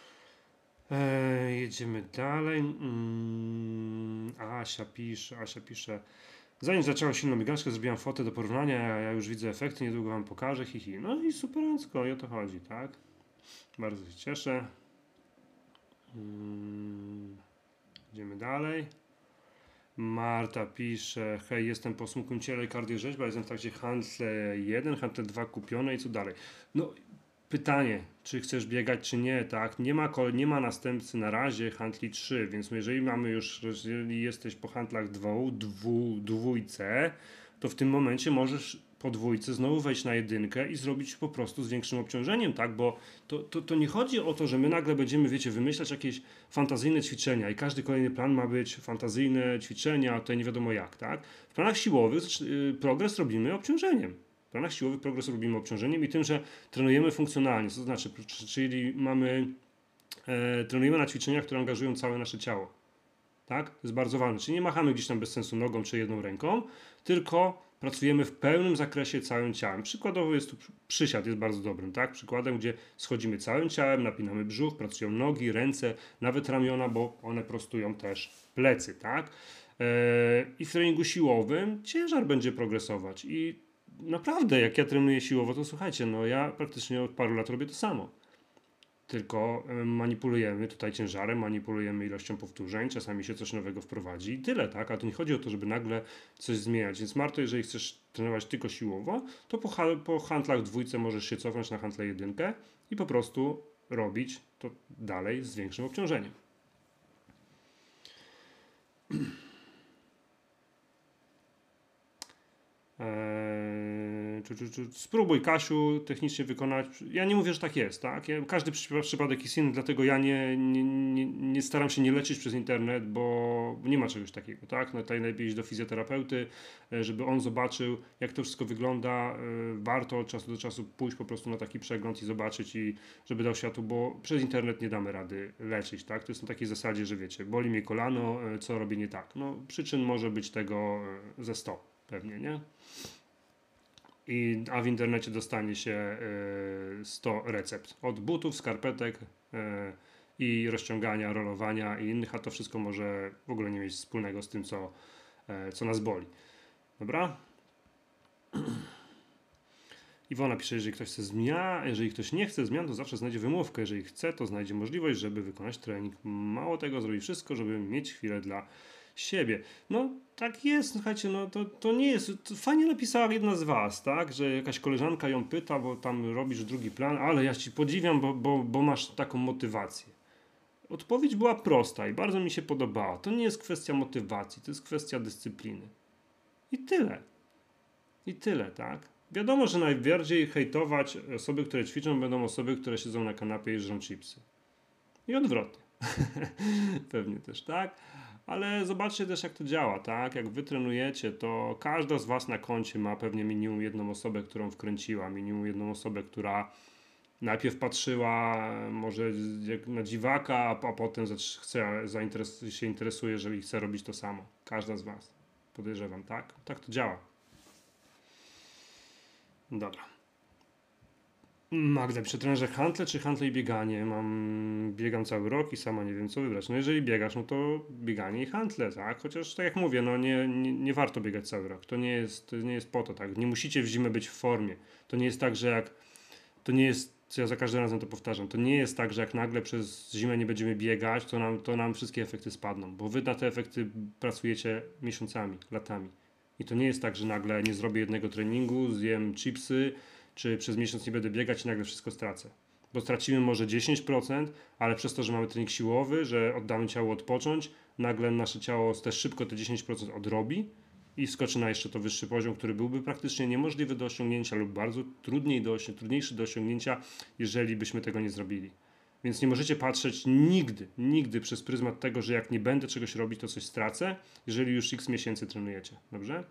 Jedziemy dalej. Asia pisze. Zanim zaczęłam silną biegaczkę, zrobiłam fotę do porównania, ja już widzę efekty, niedługo wam pokażę, hihi. No i superancko, i o to chodzi, tak? Bardzo się cieszę. Idziemy dalej. Marta pisze, hej, jestem po smukłym ciele kardiorzeźba, jestem w trakcie handle 1, handle 2 kupione i co dalej? No, pytanie, czy chcesz biegać, czy nie, tak? Nie ma następcy na razie handli 3, więc jeżeli jesteś po handlach dwójce, to w tym momencie możesz po dwójce znowu wejść na jedynkę i zrobić po prostu z większym obciążeniem, tak? Bo to nie chodzi o to, że my nagle będziemy, wiecie, wymyślać jakieś fantazyjne ćwiczenia i każdy kolejny plan ma być fantazyjne ćwiczenia, to nie wiadomo jak, tak? W planach siłowych progres robimy obciążeniem. W planach siłowych progres robimy obciążeniem i tym, że trenujemy funkcjonalnie, to znaczy, czyli trenujemy na ćwiczeniach, które angażują całe nasze ciało. Tak? To jest bardzo ważne. Czyli nie machamy gdzieś tam bez sensu nogą czy jedną ręką, tylko pracujemy w pełnym zakresie całym ciałem. Przykładowo jest tu przysiad, jest bardzo dobrym, tak? Przykładem, gdzie schodzimy całym ciałem, napinamy brzuch, pracują nogi, ręce, nawet ramiona, bo one prostują też plecy, tak? I w treningu siłowym ciężar będzie progresować i naprawdę, jak ja trenuję siłowo, to słuchajcie, no ja praktycznie od paru lat robię to samo. Tylko manipulujemy tutaj ciężarem, manipulujemy ilością powtórzeń, czasami się coś nowego wprowadzi i tyle, tak? A to nie chodzi o to, żeby nagle coś zmieniać. Więc Marto, jeżeli chcesz trenować tylko siłowo, to po handlach dwójce możesz się cofnąć na handlę jedynkę i po prostu robić to dalej z większym obciążeniem. Spróbuj, Kasiu, technicznie wykonać. Ja nie mówię, że tak jest, tak? Każdy przypadek jest inny, dlatego ja nie staram się nie leczyć przez internet, bo nie ma czegoś takiego, tak? Najlepiej iść do fizjoterapeuty, żeby on zobaczył, jak to wszystko wygląda. Warto od czasu do czasu pójść po prostu na taki przegląd i zobaczyć, i żeby dał światu, bo przez internet nie damy rady leczyć, tak? To jest na takiej zasadzie, że wiecie, boli mnie kolano, co robię nie tak. No, przyczyn może być tego ze 100 pewnie, nie? A w internecie dostanie się 100 recept. Od butów, skarpetek i rozciągania, rolowania i innych, a to wszystko może w ogóle nie mieć wspólnego z tym, co nas boli. Dobra? Iwona pisze, jeżeli ktoś nie chce zmian, to zawsze znajdzie wymówkę. Jeżeli chce, to znajdzie możliwość, żeby wykonać trening. Mało tego, zrobi wszystko, żeby mieć chwilę dla siebie. No tak jest, słuchajcie, no to nie jest, to fajnie napisała jedna z was, tak, że jakaś koleżanka ją pyta, bo tam robisz drugi plan, ale ja ci podziwiam, bo masz taką motywację. Odpowiedź była prosta i bardzo mi się podobała. To nie jest kwestia motywacji, to jest kwestia dyscypliny. I tyle. I tyle, tak. Wiadomo, że najbardziej hejtować osoby, które ćwiczą, będą osoby, które siedzą na kanapie i żrą chipsy. I odwrotnie. Pewnie też, tak? Ale zobaczcie też, jak to działa, tak? Jak wy trenujecie, to każda z was na koncie ma pewnie minimum jedną osobę, którą wkręciła, minimum jedną osobę, która najpierw patrzyła może jak na dziwaka, a potem się interesuje, jeżeli chce robić to samo. Każda z was. Podejrzewam, tak? Tak to działa. Dobra. Magda pisze, trenerze, handle czy handle i bieganie? Biegam cały rok i sama nie wiem, co wybrać. No jeżeli biegasz, no to bieganie i handle, tak? Chociaż tak jak mówię, no nie warto biegać cały rok. To nie jest po to, tak? Nie musicie w zimę być w formie. To nie jest tak, że to nie jest, co ja za każdym razem to powtarzam, to nie jest tak, że jak nagle przez zimę nie będziemy biegać, to nam wszystkie efekty spadną. Bo wy na te efekty pracujecie miesiącami, latami. I to nie jest tak, że nagle nie zrobię jednego treningu, zjem chipsy, czy przez miesiąc nie będę biegać i nagle wszystko stracę. Bo stracimy może 10%, ale przez to, że mamy trening siłowy, że oddamy ciało odpocząć, nagle nasze ciało też szybko te 10% odrobi i wskoczy na jeszcze to wyższy poziom, który byłby praktycznie niemożliwy do osiągnięcia lub bardzo trudniejszy do osiągnięcia, jeżeli byśmy tego nie zrobili. Więc nie możecie patrzeć nigdy przez pryzmat tego, że jak nie będę czegoś robić, to coś stracę, jeżeli już x miesięcy trenujecie. Dobrze?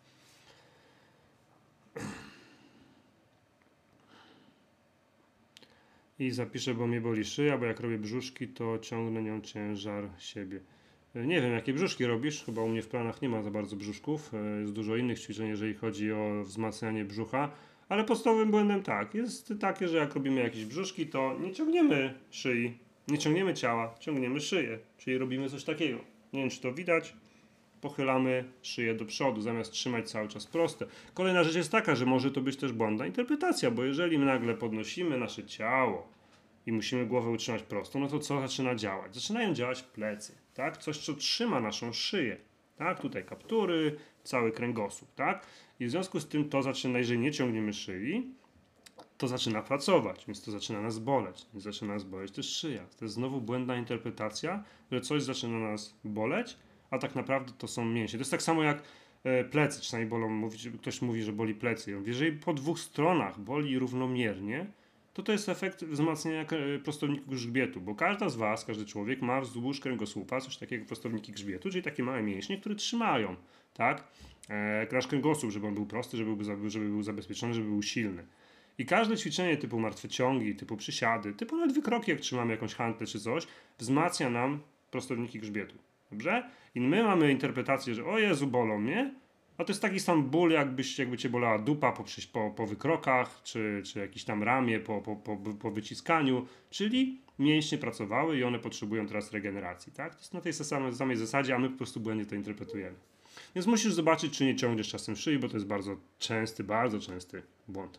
I zapiszę, bo mnie boli szyja, bo jak robię brzuszki, to ciągnę nią ciężar siebie. Nie wiem, jakie brzuszki robisz, chyba u mnie w planach nie ma za bardzo brzuszków, jest dużo innych ćwiczeń, jeżeli chodzi o wzmacnianie brzucha, ale podstawowym błędem jest takie, że jak robimy jakieś brzuszki, to nie ciągniemy szyi, nie ciągniemy ciała, ciągniemy szyję, czyli robimy coś takiego. Nie wiem, czy to widać, pochylamy szyję do przodu, zamiast trzymać cały czas proste. Kolejna rzecz jest taka, że może to być też błędna interpretacja, bo jeżeli my nagle podnosimy nasze ciało i musimy głowę utrzymać prosto, no to co zaczyna działać? Zaczynają działać plecy, tak? Coś, co trzyma naszą szyję. tak? Tutaj kaptury, cały kręgosłup, tak? I w związku z tym to zaczyna, jeżeli nie ciągniemy szyi, to zaczyna pracować, więc to zaczyna nas boleć, więc zaczyna nas boleć też szyja. To jest znowu błędna interpretacja, że coś zaczyna nas boleć, a tak naprawdę to są mięśnie. To jest tak samo jak plecy czasami bolą, ktoś mówi, że boli plecy. Jeżeli po dwóch stronach boli równomiernie, to jest efekt wzmacniania prostowników grzbietu, bo każda z was, każdy człowiek ma wzdłuż kręgosłupa coś takiego jak prostowniki grzbietu, czyli takie małe mięśnie, które trzymają, tak? Nasz kręgosłup, żeby on był prosty, żeby był zabezpieczony, żeby był silny. I każde ćwiczenie typu martwe ciągi, typu przysiady, typu nawet wykroki, jak trzymamy jakąś hantlę czy coś, wzmacnia nam prostowniki grzbietu. Dobrze? I my mamy interpretację, że o Jezu, bolą mnie, a to jest taki sam ból, jakby cię bolała dupa po wykrokach, czy jakieś tam ramię po wyciskaniu, czyli mięśnie pracowały i one potrzebują teraz regeneracji. Tak? To jest na tej samej zasadzie, a my po prostu błędnie to interpretujemy. Więc musisz zobaczyć, czy nie ciągniesz czasem szyi, bo to jest bardzo częsty błąd.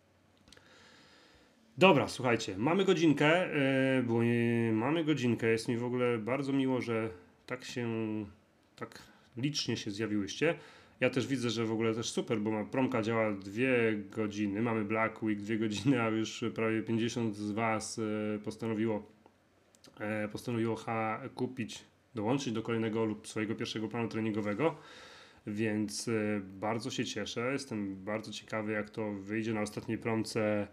Dobra, słuchajcie, mamy godzinkę, jest mi w ogóle bardzo miło, że tak licznie się zjawiłyście. Ja też widzę, że w ogóle też super, bo promka działa 2 godziny, mamy Black Week 2 godziny, a już prawie 50 z was postanowiło dołączyć do kolejnego lub swojego pierwszego planu treningowego, więc bardzo się cieszę, jestem bardzo ciekawy, jak to wyjdzie na ostatniej promce.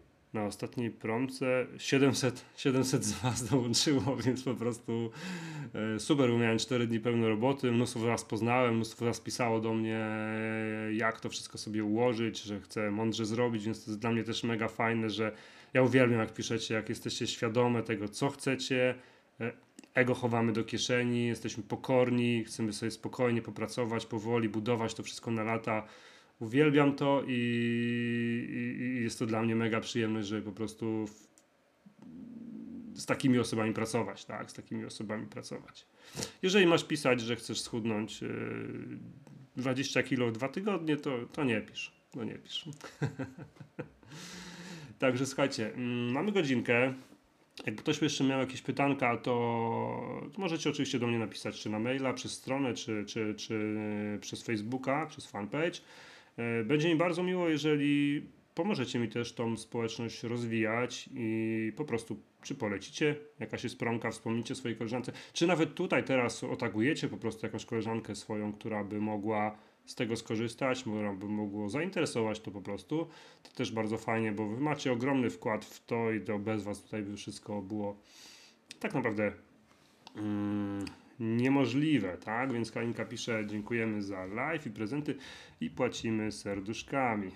700 z was dołączyło, więc po prostu super, bo miałem 4 dni pełne roboty, mnóstwo was poznałem, mnóstwo was pisało do mnie, jak to wszystko sobie ułożyć, że chcę mądrze zrobić, więc to jest dla mnie też mega fajne, że ja uwielbiam, jak piszecie, jak jesteście świadome tego, co chcecie, ego chowamy do kieszeni, jesteśmy pokorni, chcemy sobie spokojnie popracować, powoli budować to wszystko na lata. Uwielbiam to i jest to dla mnie mega przyjemność, że po prostu z takimi osobami pracować, tak? Z takimi osobami pracować. Jeżeli masz pisać, że chcesz schudnąć 20 kg w 2 tygodnie, to nie pisz. No nie pisz. Także słuchajcie, mamy godzinkę. Jakby ktoś jeszcze miał jakieś pytanka, to możecie oczywiście do mnie napisać, czy na maila, przez stronę, czy przez Facebooka, przez fanpage. Będzie mi bardzo miło, jeżeli pomożecie mi też tą społeczność rozwijać i po prostu czy polecicie jakaś jest promka, wspomnicie swojej koleżance, czy nawet tutaj teraz otagujecie po prostu jakąś koleżankę swoją, która by mogła z tego skorzystać, która by mogło zainteresować to po prostu. To też bardzo fajnie, bo wy macie ogromny wkład w to i to bez was tutaj by wszystko było tak naprawdę niemożliwe, tak? Więc Kalinka pisze, dziękujemy za live i prezenty i płacimy serduszkami.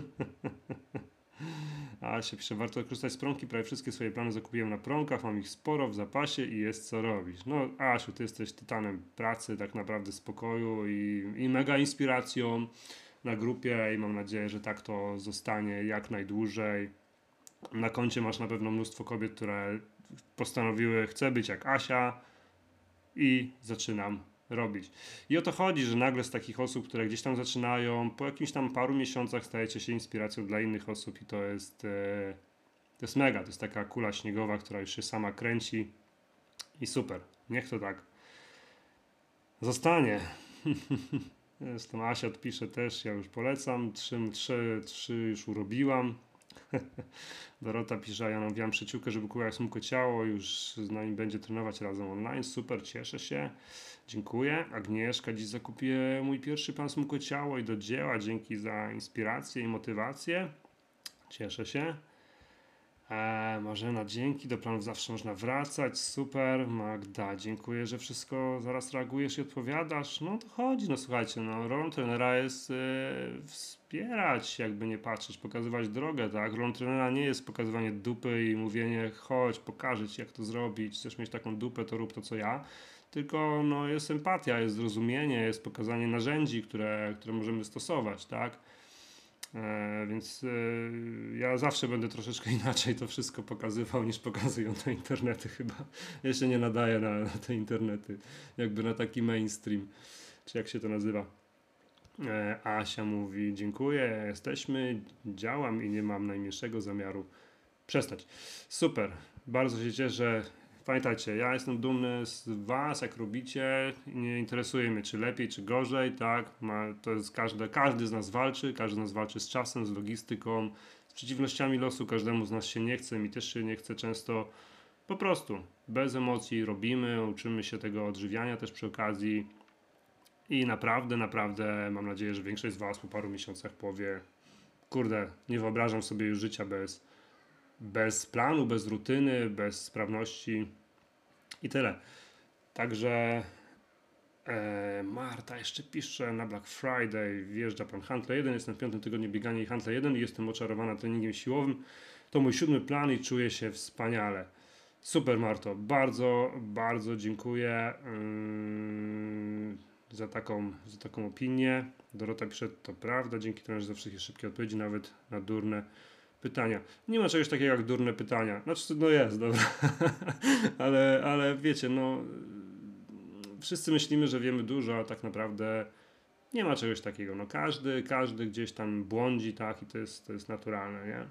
Asia pisze, warto korzystać z promki, prawie wszystkie swoje plany zakupiłem na promkach, mam ich sporo w zapasie i jest co robić. No Asiu, ty jesteś tytanem pracy, tak naprawdę spokoju i mega inspiracją na grupie i mam nadzieję, że tak to zostanie jak najdłużej. Na koncie masz na pewno mnóstwo kobiet, które postanowiły, chcę być jak Asia, i zaczynam robić. I o to chodzi, że nagle z takich osób, które gdzieś tam zaczynają, po jakimś tam paru miesiącach stajecie się inspiracją dla innych osób i to jest mega, to jest taka kula śniegowa, która już się sama kręci i super. Niech to tak zostanie. Zresztą Asia odpisze też, ja już polecam, 3 już urobiłam. Dorota pisze, ja namawiam przyjaciółkę, żeby kupiła sumkę ciało, już z nami będzie trenować razem online, super, cieszę się, dziękuję. Agnieszka, dziś zakupię mój pierwszy plan sumko ciało i do dzieła, dzięki za inspirację i motywację, cieszę się. Marzena, dzięki, do planów zawsze można wracać, super. Magda, dziękuję, że wszystko zaraz reagujesz i odpowiadasz. No to chodzi, no słuchajcie, no rolą trenera jest wspierać, jakby nie patrzeć, pokazywać drogę, tak? Rolą trenera nie jest pokazywanie dupy i mówienie, chodź, pokażę ci jak to zrobić, chcesz mieć taką dupę, to rób to co ja. Tylko no, jest empatia, jest zrozumienie, jest pokazanie narzędzi, które możemy stosować, tak? Więc ja zawsze będę troszeczkę inaczej to wszystko pokazywał niż pokazują te internety chyba. Ja się nie nadaję na te internety, jakby na taki mainstream, czy jak się to nazywa. Asia mówi, dziękuję, jesteśmy, działam i nie mam najmniejszego zamiaru przestać. Super, bardzo się cieszę. pamiętajcie, ja jestem dumny z was, jak robicie, nie interesuje mnie, czy lepiej, czy gorzej, tak, to jest każdy z nas walczy, każdy z nas walczy z czasem, z logistyką, z przeciwnościami losu, każdemu z nas się nie chce, mi też się nie chce często, po prostu, bez emocji robimy, uczymy się tego odżywiania też przy okazji i naprawdę mam nadzieję, że większość z was po paru miesiącach powie, kurde, nie wyobrażam sobie już życia bez planu, bez rutyny, bez sprawności i tyle. Także Marta jeszcze pisze na Black Friday, wjeżdża pan Huntley 1, jestem w 5. tygodniu biegania i Huntley 1 i jestem oczarowana treningiem siłowym. To mój 7. plan i czuję się wspaniale. Super Marto, bardzo dziękuję za taką opinię. Dorota pisze, to prawda, dzięki temu, że zawsze jest szybkie odpowiedzi, nawet na durne pytania. Nie ma czegoś takiego jak durne pytania. Znaczy, no jest, dobra. ale wiecie, no wszyscy myślimy, że wiemy dużo, a tak naprawdę nie ma czegoś takiego. No każdy gdzieś tam błądzi, tak, i to jest naturalne, nie?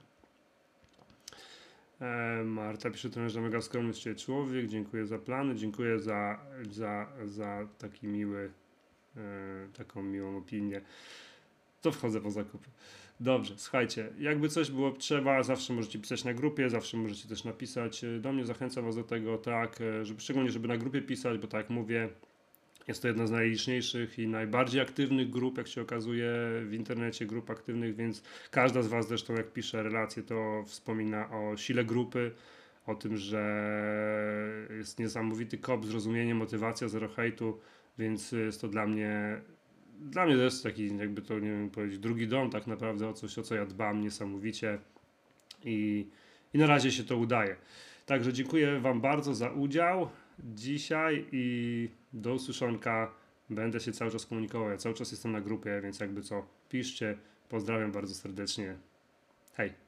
Marta pisze, że mega skromny z ciebie człowiek, dziękuję za plany, dziękuję za taki taką miłą opinię. To wchodzę po zakupy. Dobrze, słuchajcie, jakby coś było trzeba, zawsze możecie pisać na grupie, zawsze możecie też napisać do mnie, zachęcam was do tego, tak, szczególnie żeby na grupie pisać, bo tak jak mówię, jest to jedna z najliczniejszych i najbardziej aktywnych grup, jak się okazuje w internecie, grup aktywnych, więc każda z was zresztą jak pisze relacje, to wspomina o sile grupy, o tym, że jest niesamowity kop, zrozumienie, motywacja, zero hejtu, więc jest to dla mnie to jest taki, jakby to nie wiem powiedzieć, drugi dom tak naprawdę, o coś, o co ja dbam niesamowicie i na razie się to udaje. Także dziękuję wam bardzo za udział dzisiaj i do usłyszonka. Będę się cały czas komunikował, ja cały czas jestem na grupie, więc jakby co, piszcie. Pozdrawiam bardzo serdecznie. Hej!